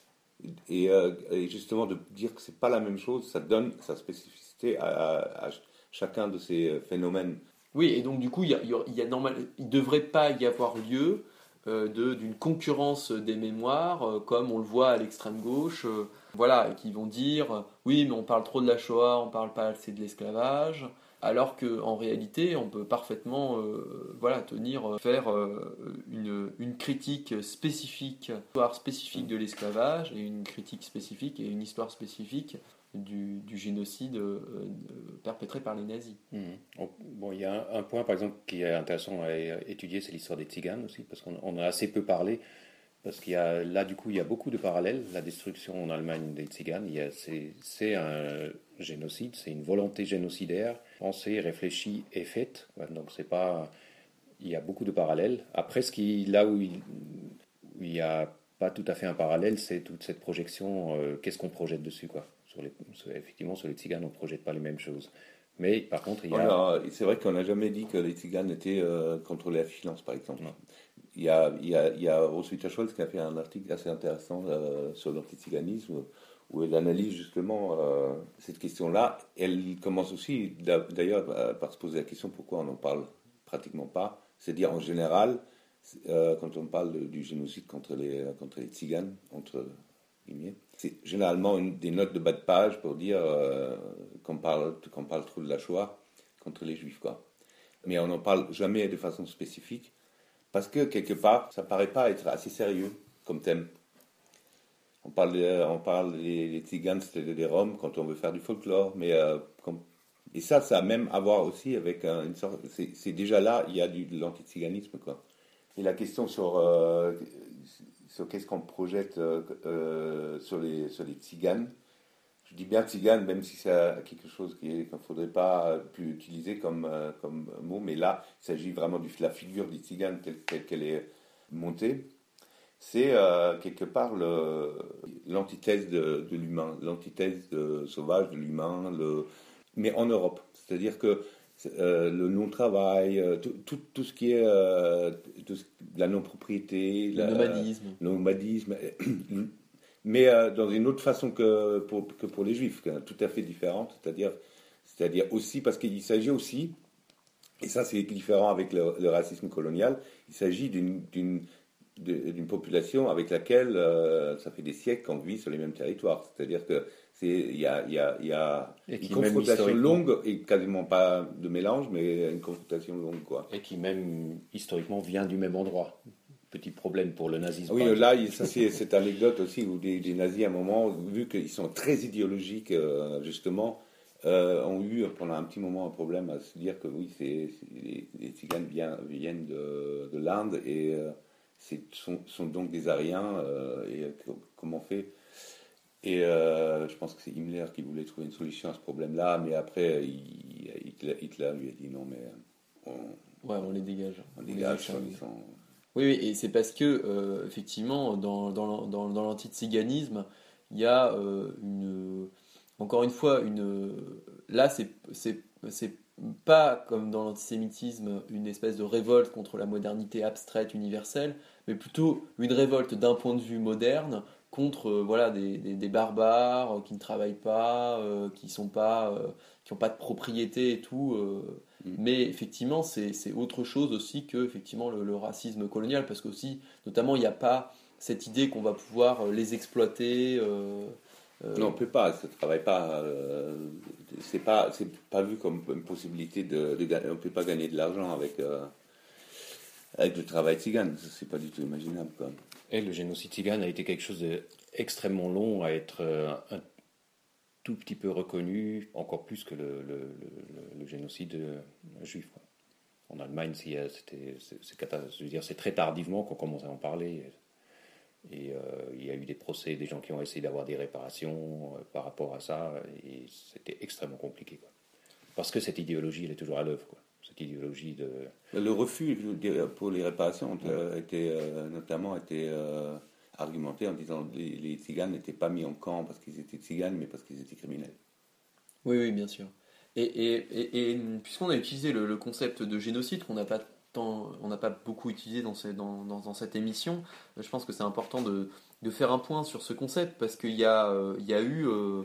Et, euh, et justement de dire que c'est pas la même chose, ça donne sa spécificité à, à chacun de ces phénomènes. Oui, et donc du coup, il y a, il y a normal, il devrait pas y avoir lieu euh, de, d'une concurrence des mémoires, euh, comme on le voit à l'extrême gauche, euh, voilà, et qui vont dire euh, oui, mais on parle trop de la Shoah, on parle pas assez de l'esclavage. Alors qu'en réalité, on peut parfaitement euh, voilà, tenir, faire euh, une, une critique spécifique, une histoire spécifique de l'esclavage, et une critique spécifique et une histoire spécifique du, du génocide euh, perpétré par les nazis. Mmh. Bon, il y a un, un point, par exemple, qui est intéressant à étudier, c'est l'histoire des Tziganes aussi, parce qu'on on a assez peu parlé. Parce qu'il y a, là, du coup, il y a beaucoup de parallèles. La destruction en Allemagne des Tziganes, il y a, c'est, c'est un génocide, c'est une volonté génocidaire, pensée, réfléchie et faite. Donc, c'est pas, il y a beaucoup de parallèles. Après, ce qui, là où il, où il y a pas tout à fait un parallèle, c'est toute cette projection. Euh, qu'est-ce qu'on projette dessus, quoi. Sur les, sur, effectivement, sur les Tziganes, on ne projette pas les mêmes choses. Mais par contre, il y a. Alors, c'est vrai qu'on n'a jamais dit que les Tziganes étaient euh, contrôlés à finance, par exemple. Non. Il y a, il y a, il y a Roswitha Scholz qui a fait un article assez intéressant euh, sur l'antiziganisme où elle analyse justement euh, cette question-là. Elle commence aussi d'ailleurs par se poser la question pourquoi on n'en parle pratiquement pas. C'est-à-dire en général, euh, quand on parle de, du génocide contre les, contre les Tziganes, entre guillemets, c'est généralement une, des notes de bas de page pour dire euh, qu'on parle, qu'on parle trop de la Shoah contre les Juifs, quoi. Mais on n'en parle jamais de façon spécifique. Parce que, quelque part, ça ne paraît pas être assez sérieux comme thème. On parle, de, on parle des, des Tziganes, c'était des Roms quand on veut faire du folklore. Mais, euh, comme, et ça, ça a même à voir aussi avec un, une sorte... C'est, c'est déjà là, il y a du, de l'antiziganisme, quoi. Et la question sur, euh, sur qu'est-ce qu'on projette euh, euh, sur, les, sur les Tziganes, je dis bien Tzigane, même si c'est quelque chose qu'il ne faudrait pas plus utiliser comme, euh, comme mot, mais là, il s'agit vraiment de la figure du Tzigane telle, telle qu'elle est montée. C'est euh, quelque part le, l'antithèse de, de l'humain, l'antithèse de, sauvage de l'humain, le, mais en Europe. C'est-à-dire que euh, le non-travail, tout, tout, tout ce qui est euh, tout ce, la non-propriété, le la, nomadisme, le nomadisme mais euh, dans une autre façon que pour, que pour les Juifs, tout à fait différente, c'est-à-dire, c'est-à-dire aussi, parce qu'il s'agit aussi, et ça c'est différent avec le, le racisme colonial, il s'agit d'une, d'une, d'une population avec laquelle euh, ça fait des siècles qu'on vit sur les mêmes territoires, c'est-à-dire que c'est, il y a, y a, y a une confrontation longue et quasiment pas de mélange, mais une confrontation longue, quoi. Et qui même historiquement vient du même endroit. Petit problème pour le nazisme. Oui, là, ça, c'est cette anecdote aussi où des, des nazis, à un moment, vu qu'ils sont très idéologiques, euh, justement, euh, ont eu pendant un petit moment un problème à se dire que oui, c'est, c'est, les, les Tziganes viennent, viennent de, de l'Inde et euh, c'est, sont, sont donc des Aryens. Euh, et euh, comment on fait ? Et euh, je pense que c'est Himmler qui voulait trouver une solution à ce problème-là, mais après, il, Hitler, Hitler lui a dit non, mais on, ouais, on les dégage. On dégage, ils sont... Oui, oui, et c'est parce que, euh, effectivement, dans, dans, dans, dans l'antiziganisme, il y a euh, une. Encore une fois, une. Là, c'est, c'est, c'est pas comme dans l'antisémitisme, une espèce de révolte contre la modernité abstraite, universelle, mais plutôt une révolte d'un point de vue moderne contre euh, voilà, des, des, des barbares euh, qui ne travaillent pas, euh, qui sont pas, euh, qui n'ont pas de propriété et tout. Euh, mm. Mais effectivement, c'est, c'est autre chose aussi que effectivement, le, le racisme colonial, parce qu'aussi, notamment, il n'y a pas cette idée qu'on va pouvoir les exploiter. Euh, euh... Non, on ne peut pas, ça ne travaille pas. Euh, c'est pas, c'est pas vu comme une possibilité de, de on ne peut pas gagner de l'argent avec. Euh, Avec le travail tzigane, ça c'est pas du tout imaginable, quoi. Et le génocide tzigane a été quelque chose d'extrêmement long à être euh, un tout petit peu reconnu, encore plus que le, le, le, le génocide euh, juif, quoi. En Allemagne, c'est, c'était, c'est, c'est, je veux dire, c'est très tardivement qu'on commence à en parler. Et euh, il y a eu des procès, des gens qui ont essayé d'avoir des réparations euh, par rapport à ça, et c'était extrêmement compliqué, quoi. Parce que cette idéologie, elle est toujours à l'œuvre, quoi. Cette idéologie de... Le refus pour les réparations a été, euh, notamment été euh, argumenté en disant que les, les tziganes n'étaient pas mis en camp parce qu'ils étaient tziganes, mais parce qu'ils étaient criminels. Oui, oui, bien sûr. Et, et, et, et puisqu'on a utilisé le, le concept de génocide, qu'on n'a pas tant, on n'a pas beaucoup utilisé dans, ces, dans, dans, dans cette émission, je pense que c'est important de, de faire un point sur ce concept, parce qu'il y a, euh, il y a eu euh,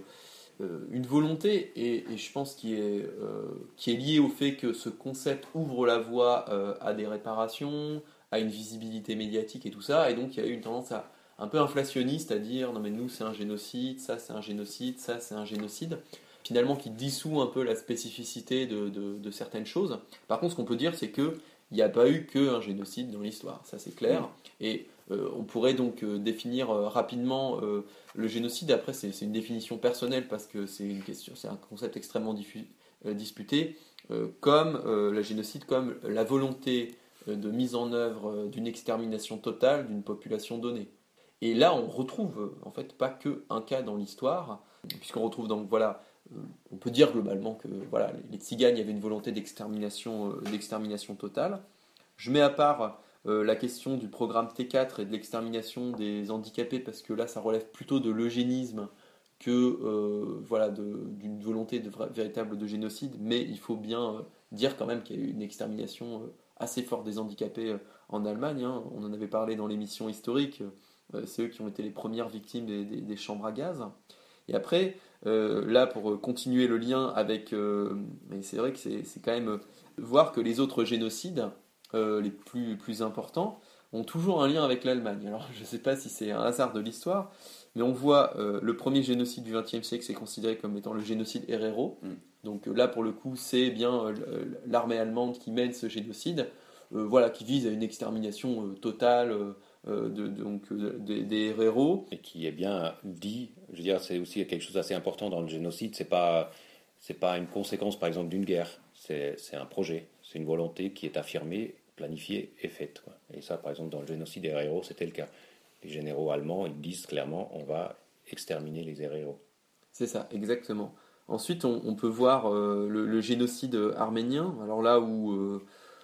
une volonté, et, et je pense qui est, euh, qui est liée au fait que ce concept ouvre la voie euh, à des réparations, à une visibilité médiatique et tout ça, et donc il y a eu une tendance à, un peu inflationniste à dire non mais nous c'est un génocide, ça c'est un génocide, ça c'est un génocide, finalement qui dissout un peu la spécificité de, de, de certaines choses. Par contre, ce qu'on peut dire, c'est qu'il n'y a pas eu qu'un génocide dans l'histoire, ça c'est clair. Et euh, on pourrait donc euh, définir euh, rapidement euh, le génocide. Après, c'est, c'est une définition personnelle parce que c'est une question, c'est un concept extrêmement diffus, euh, disputé, euh, comme euh, le génocide, comme la volonté euh, de mise en œuvre euh, d'une extermination totale d'une population donnée. Et là, on retrouve euh, en fait pas qu'un cas dans l'histoire, puisqu'on retrouve donc voilà. On peut dire globalement que voilà, les Tziganes, il y avait une volonté d'extermination, euh, d'extermination totale. Je mets à part euh, la question du programme T quatre et de l'extermination des handicapés, parce que là, ça relève plutôt de l'eugénisme que euh, voilà, de, d'une volonté de vra- véritable de génocide. Mais il faut bien euh, dire quand même qu'il y a eu une extermination euh, assez forte des handicapés euh, en Allemagne. Hein. On en avait parlé dans l'émission historique. Euh, c'est eux qui ont été les premières victimes des, des, des chambres à gaz. Et après, euh, là, pour continuer le lien avec... Euh, mais c'est vrai que c'est, c'est quand même euh, voir que les autres génocides, euh, les plus, plus importants, ont toujours un lien avec l'Allemagne. Alors, je ne sais pas si c'est un hasard de l'histoire, mais on voit euh, le premier génocide du vingtième siècle, c'est considéré comme étant le génocide Herero. Mm. Donc euh, là, pour le coup, c'est bien euh, l'armée allemande qui mène ce génocide, euh, voilà, qui vise à une extermination euh, totale... Euh, Euh, de, donc, de, de, des héros. Et qui est bien dit, je veux dire, c'est aussi quelque chose d'assez important dans le génocide, c'est pas, c'est pas une conséquence par exemple d'une guerre, c'est, c'est un projet, c'est une volonté qui est affirmée, planifiée et faite. Quoi. Et ça, par exemple, dans le génocide des héros, c'était le cas. Les généraux allemands, ils disent clairement, on va exterminer les héros. C'est ça, exactement. Ensuite, on, on peut voir euh, le, le génocide arménien, alors là où... Euh,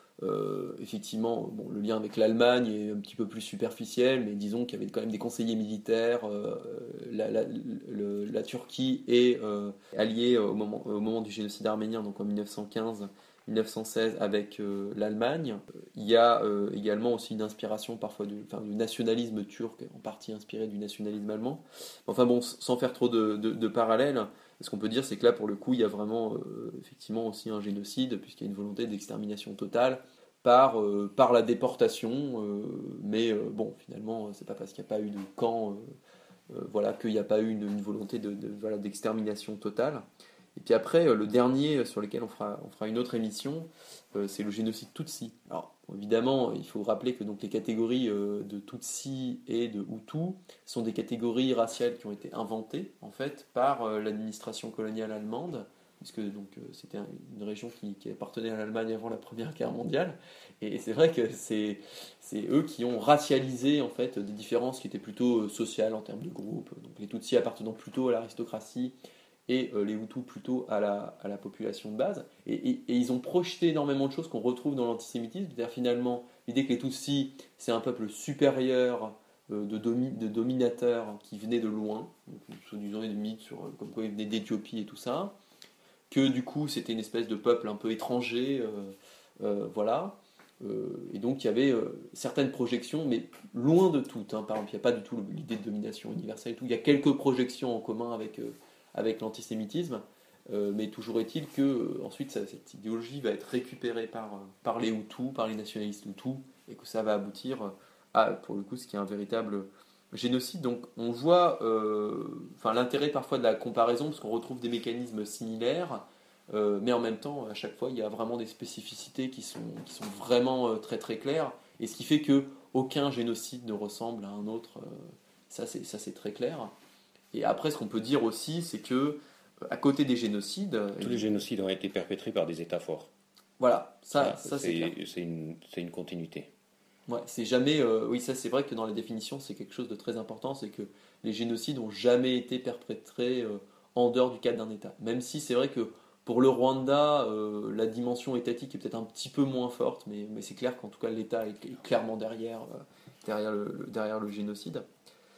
Euh, effectivement, bon, le lien avec l'Allemagne est un petit peu plus superficiel, mais disons qu'il y avait quand même des conseillers militaires. Euh, la, la, le, la Turquie est euh, alliée au moment, au moment du génocide arménien, donc en dix-neuf cent quinze dix-neuf cent seize, avec euh, l'Allemagne. Il y a euh, également aussi une inspiration parfois du, enfin, du nationalisme turc, en partie inspiré du nationalisme allemand. Enfin bon, sans faire trop de, de, de parallèles, ce qu'on peut dire, c'est que là, pour le coup, il y a vraiment euh, effectivement aussi un génocide, puisqu'il y a une volonté d'extermination totale par, euh, par la déportation. Euh, mais euh, bon, finalement, c'est pas parce qu'il n'y a pas eu de camp, euh, euh, voilà, qu'il n'y a pas eu une, une volonté de, de, voilà, d'extermination totale. Et puis après, euh, le dernier sur lequel on fera, on fera une autre émission, euh, c'est le génocide Tutsi. Alors, évidemment, il faut rappeler que donc, les catégories euh, de Tutsi et de Hutu sont des catégories raciales qui ont été inventées, en fait, par euh, l'administration coloniale allemande, puisque donc, euh, c'était une région qui, qui appartenait à l'Allemagne avant la Première Guerre mondiale. Et, et c'est vrai que c'est, c'est eux qui ont racialisé, en fait, des différences qui étaient plutôt euh, sociales en termes de groupe. Donc, les Tutsis appartenant plutôt à l'aristocratie, et euh, les Hutus plutôt à la, à la population de base. Et, et, et ils ont projeté énormément de choses qu'on retrouve dans l'antisémitisme. C'est-à-dire finalement l'idée que les Tutsis, c'est un peuple supérieur euh, de, domi, de dominateurs qui venaient de loin, soi-disant des mythes sur euh, comme quoi ils venaient d'Éthiopie et tout ça, que du coup c'était une espèce de peuple un peu étranger, euh, euh, voilà. Euh, et donc il y avait euh, certaines projections, mais loin de toutes. Hein. Par exemple, il n'y a pas du tout l'idée de domination universelle et tout. Il y a quelques projections en commun avec... Euh, avec l'antisémitisme, euh, mais toujours est-il que euh, ensuite ça, cette idéologie va être récupérée par, euh, par les Hutus, par les nationalistes Hutus, et que ça va aboutir à, pour le coup, ce qui est un véritable génocide. Donc on voit euh, enfin, l'intérêt parfois de la comparaison, parce qu'on retrouve des mécanismes similaires, euh, mais en même temps, à chaque fois, il y a vraiment des spécificités qui sont, qui sont vraiment euh, très très claires, et ce qui fait qu'aucun génocide ne ressemble à un autre, euh, ça, c'est, ça c'est très clair. Et après, ce qu'on peut dire aussi, c'est que, à côté des génocides... Tous les génocides ont été perpétrés par des États forts. Voilà, ça, ça, ça c'est, c'est, clair. C'est, une, c'est une continuité. Ouais, c'est jamais... Euh, oui, ça c'est vrai que dans la définition, c'est quelque chose de très important, c'est que les génocides n'ont jamais été perpétrés euh, en dehors du cadre d'un État. Même si c'est vrai que pour le Rwanda, euh, la dimension étatique est peut-être un petit peu moins forte, mais, mais c'est clair qu'en tout cas, l'État est, est clairement derrière, euh, derrière, le, le, derrière le génocide.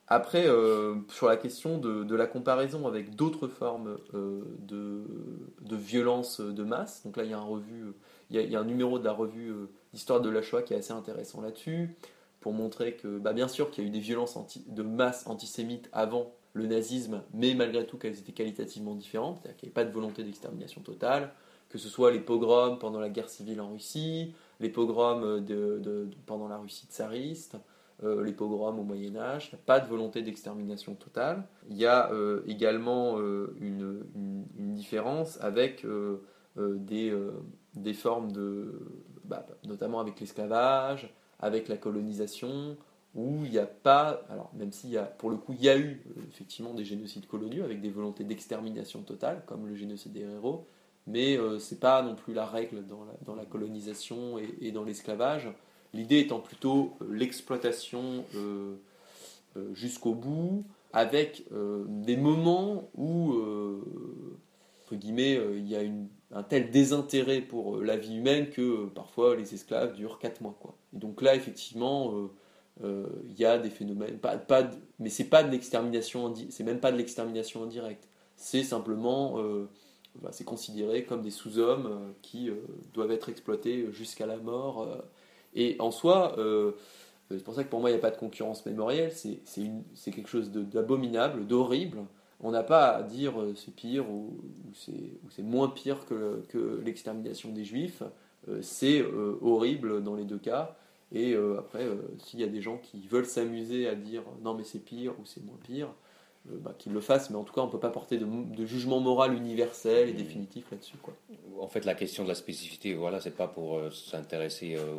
Après, euh, sur la question de, de la comparaison avec d'autres formes euh, de, de violence de masse, donc là il y a un revue, il y a, il y a un numéro de la revue euh, d'histoire de la Shoah qui est assez intéressant là-dessus, pour montrer que, bah, bien sûr qu'il y a eu des violences anti, de masse antisémites avant le nazisme, mais malgré tout qu'elles étaient qualitativement différentes, c'est-à-dire qu'il n'y avait pas de volonté d'extermination totale, que ce soit les pogroms pendant la guerre civile en Russie, les pogroms de, de, de, pendant la Russie tsariste, euh, les pogroms au Moyen-Âge, il n'y a pas de volonté d'extermination totale. Il y a euh, également euh, une, une, une différence avec euh, euh, des, euh, des formes de. Bah, notamment avec l'esclavage, avec la colonisation, où il n'y a pas. Alors, même s'il y a, pour le coup, il y a eu euh, effectivement des génocides coloniaux avec des volontés d'extermination totale, comme le génocide des Herero, mais euh, ce n'est pas non plus la règle dans la, dans la colonisation et, et dans l'esclavage. L'idée étant plutôt euh, l'exploitation euh, euh, jusqu'au bout, avec euh, des moments où, euh, entre guillemets, euh, il y a une, un tel désintérêt pour euh, la vie humaine que euh, parfois les esclaves durent quatre mois, quoi. Et donc là, effectivement, euh, euh, il y a des phénomènes, pas, pas de, mais c'est pas de l'extermination, c'est même pas de l'extermination indirecte. C'est simplement, euh, bah, c'est considéré comme des sous-hommes euh, qui euh, doivent être exploités jusqu'à la mort. Euh, et en soi, euh, c'est pour ça que pour moi il n'y a pas de concurrence mémorielle, c'est, c'est, une, c'est quelque chose de, d'abominable, d'horrible. On n'a pas à dire euh, c'est pire ou, ou, c'est, ou c'est moins pire que, que l'extermination des juifs. Euh, c'est euh, horrible dans les deux cas. Et euh, après, euh, s'il y a des gens qui veulent s'amuser à dire non mais c'est pire ou c'est moins pire, euh, bah, qu'ils le fassent, mais en tout cas on ne peut pas porter de, de jugement moral universel et définitif là-dessus, quoi. En fait, la question de la spécificité, voilà, c'est pas pour euh, s'intéresser, euh,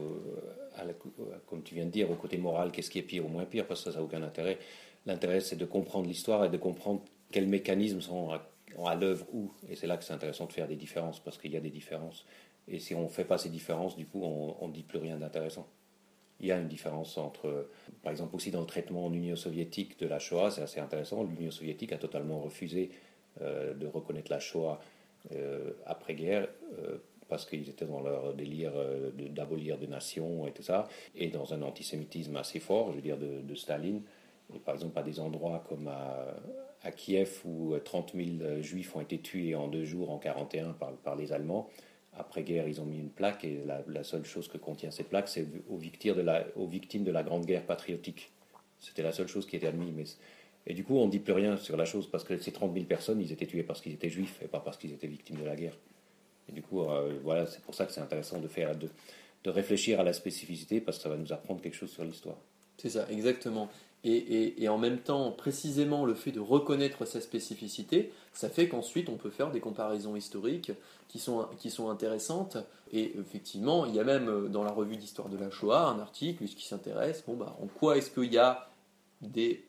à la, comme tu viens de dire, au côté moral, qu'est-ce qui est pire ou moins pire, parce que ça n'a aucun intérêt. L'intérêt, c'est de comprendre l'histoire et de comprendre quels mécanismes sont à, à l'œuvre où. Et c'est là que c'est intéressant de faire des différences, parce qu'il y a des différences. Et si on ne fait pas ces différences, du coup, on ne dit plus rien d'intéressant. Il y a une différence entre, par exemple, aussi dans le traitement en Union soviétique de la Shoah, c'est assez intéressant. L'Union soviétique a totalement refusé euh, de reconnaître la Shoah euh, après-guerre, euh, parce qu'ils étaient dans leur délire euh, de, d'abolir des nations et tout ça, et dans un antisémitisme assez fort, je veux dire, de, de Staline. Et par exemple, à des endroits comme à, à Kiev, où trente mille juifs ont été tués en deux jours en quarante et un par, par les Allemands. Après-guerre, ils ont mis une plaque, et la, la seule chose que contient cette plaque, c'est aux victimes, de la, aux victimes de la Grande Guerre patriotique. C'était la seule chose qui était admise. Mais, et du coup, on ne dit plus rien sur la chose, parce que ces trente mille personnes, ils étaient tués parce qu'ils étaient juifs, et pas parce qu'ils étaient victimes de la guerre. Et du coup, euh, voilà, c'est pour ça que c'est intéressant de, faire, de, de réfléchir à la spécificité, parce que ça va nous apprendre quelque chose sur l'histoire. C'est ça, exactement. Et, et, et en même temps, précisément, le fait de reconnaître sa spécificité, ça fait qu'ensuite on peut faire des comparaisons historiques qui sont, qui sont intéressantes. Et effectivement, il y a même dans la revue d'histoire de la Shoah un article qui s'intéresse, bon, bah, en quoi est-ce qu'il y a des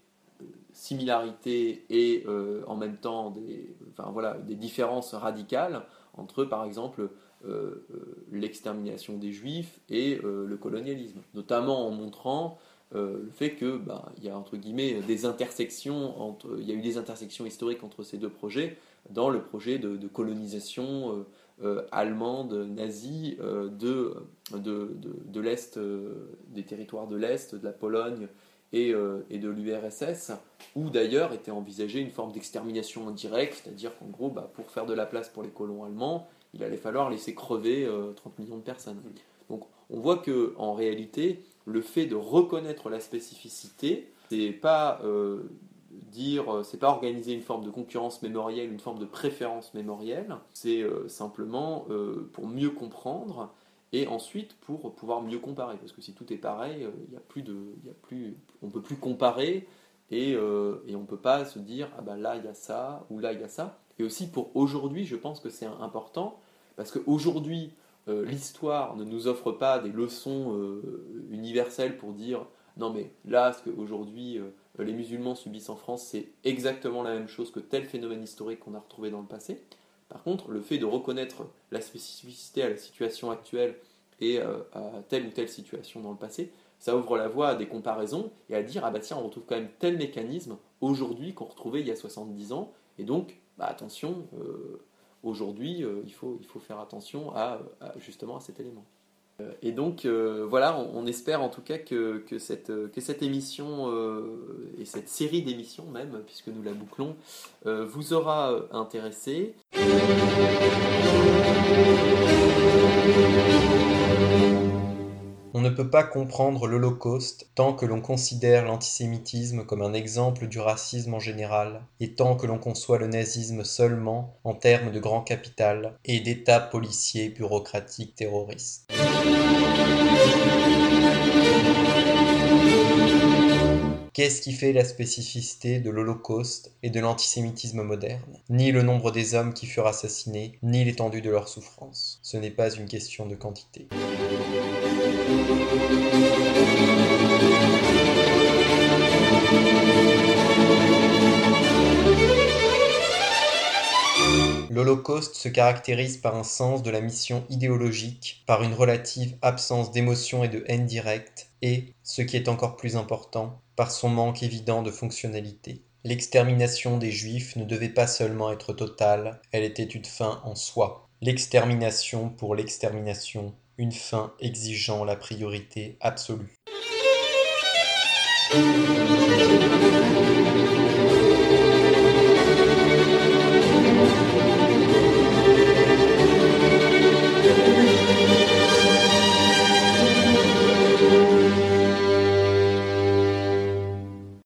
similarités et euh, en même temps des, enfin, voilà, des différences radicales entre, par exemple, euh, euh, l'extermination des Juifs et euh, le colonialisme, notamment en montrant Euh, le fait que bah, il y a entre guillemets des intersections entre, il y a eu des intersections historiques entre ces deux projets dans le projet de, de colonisation euh, euh, allemande nazie euh, de, de, de, de l'est euh, des territoires de l'est de la Pologne et, euh, et de l'U R S S, où d'ailleurs était envisagée une forme d'extermination indirecte, c'est-à-dire qu'en gros bah, pour faire de la place pour les colons allemands il allait falloir laisser crever euh, trente millions de personnes. Donc on voit que en réalité le fait de reconnaître la spécificité, c'est pas euh, dire, c'est pas organiser une forme de concurrence mémorielle, une forme de préférence mémorielle, c'est euh, simplement euh, pour mieux comprendre et ensuite pour pouvoir mieux comparer, parce que si tout est pareil, il euh, y a plus de, y a plus, on peut plus comparer et, euh, et on peut pas se dire ah bah là il y a ça ou là il y a ça. Et aussi pour aujourd'hui, je pense que c'est important parce qu'aujourd'hui Euh, l'histoire ne nous offre pas des leçons euh, universelles pour dire non mais là ce qu'aujourd'hui euh, les musulmans subissent en France c'est exactement la même chose que tel phénomène historique qu'on a retrouvé dans le passé. Par contre le fait de reconnaître la spécificité à la situation actuelle et euh, à telle ou telle situation dans le passé, ça ouvre la voie à des comparaisons et à dire ah bah tiens on retrouve quand même tel mécanisme aujourd'hui qu'on retrouvait il y a soixante-dix ans et donc bah attention euh, aujourd'hui, euh, il, faut, il faut faire attention à, à, justement à cet élément. Et donc euh, voilà, on, on espère en tout cas que, que, cette, que cette émission euh, et cette série d'émissions même, puisque nous la bouclons, euh, vous aura intéressé. On ne peut pas comprendre l'Holocauste tant que l'on considère l'antisémitisme comme un exemple du racisme en général, et tant que l'on conçoit le nazisme seulement en termes de grand capital et d'États policiers bureaucratiques terroristes. Qu'est-ce qui fait la spécificité de l'Holocauste et de l'antisémitisme moderne? Ni le nombre des hommes qui furent assassinés, ni l'étendue de leur souffrance. Ce n'est pas une question de quantité. L'Holocauste se caractérise par un sens de la mission idéologique, par une relative absence d'émotion et de haine directe, et, ce qui est encore plus important, par son manque évident de fonctionnalité. L'extermination des Juifs ne devait pas seulement être totale, elle était une fin en soi. L'extermination pour l'extermination, une fin exigeant la priorité absolue.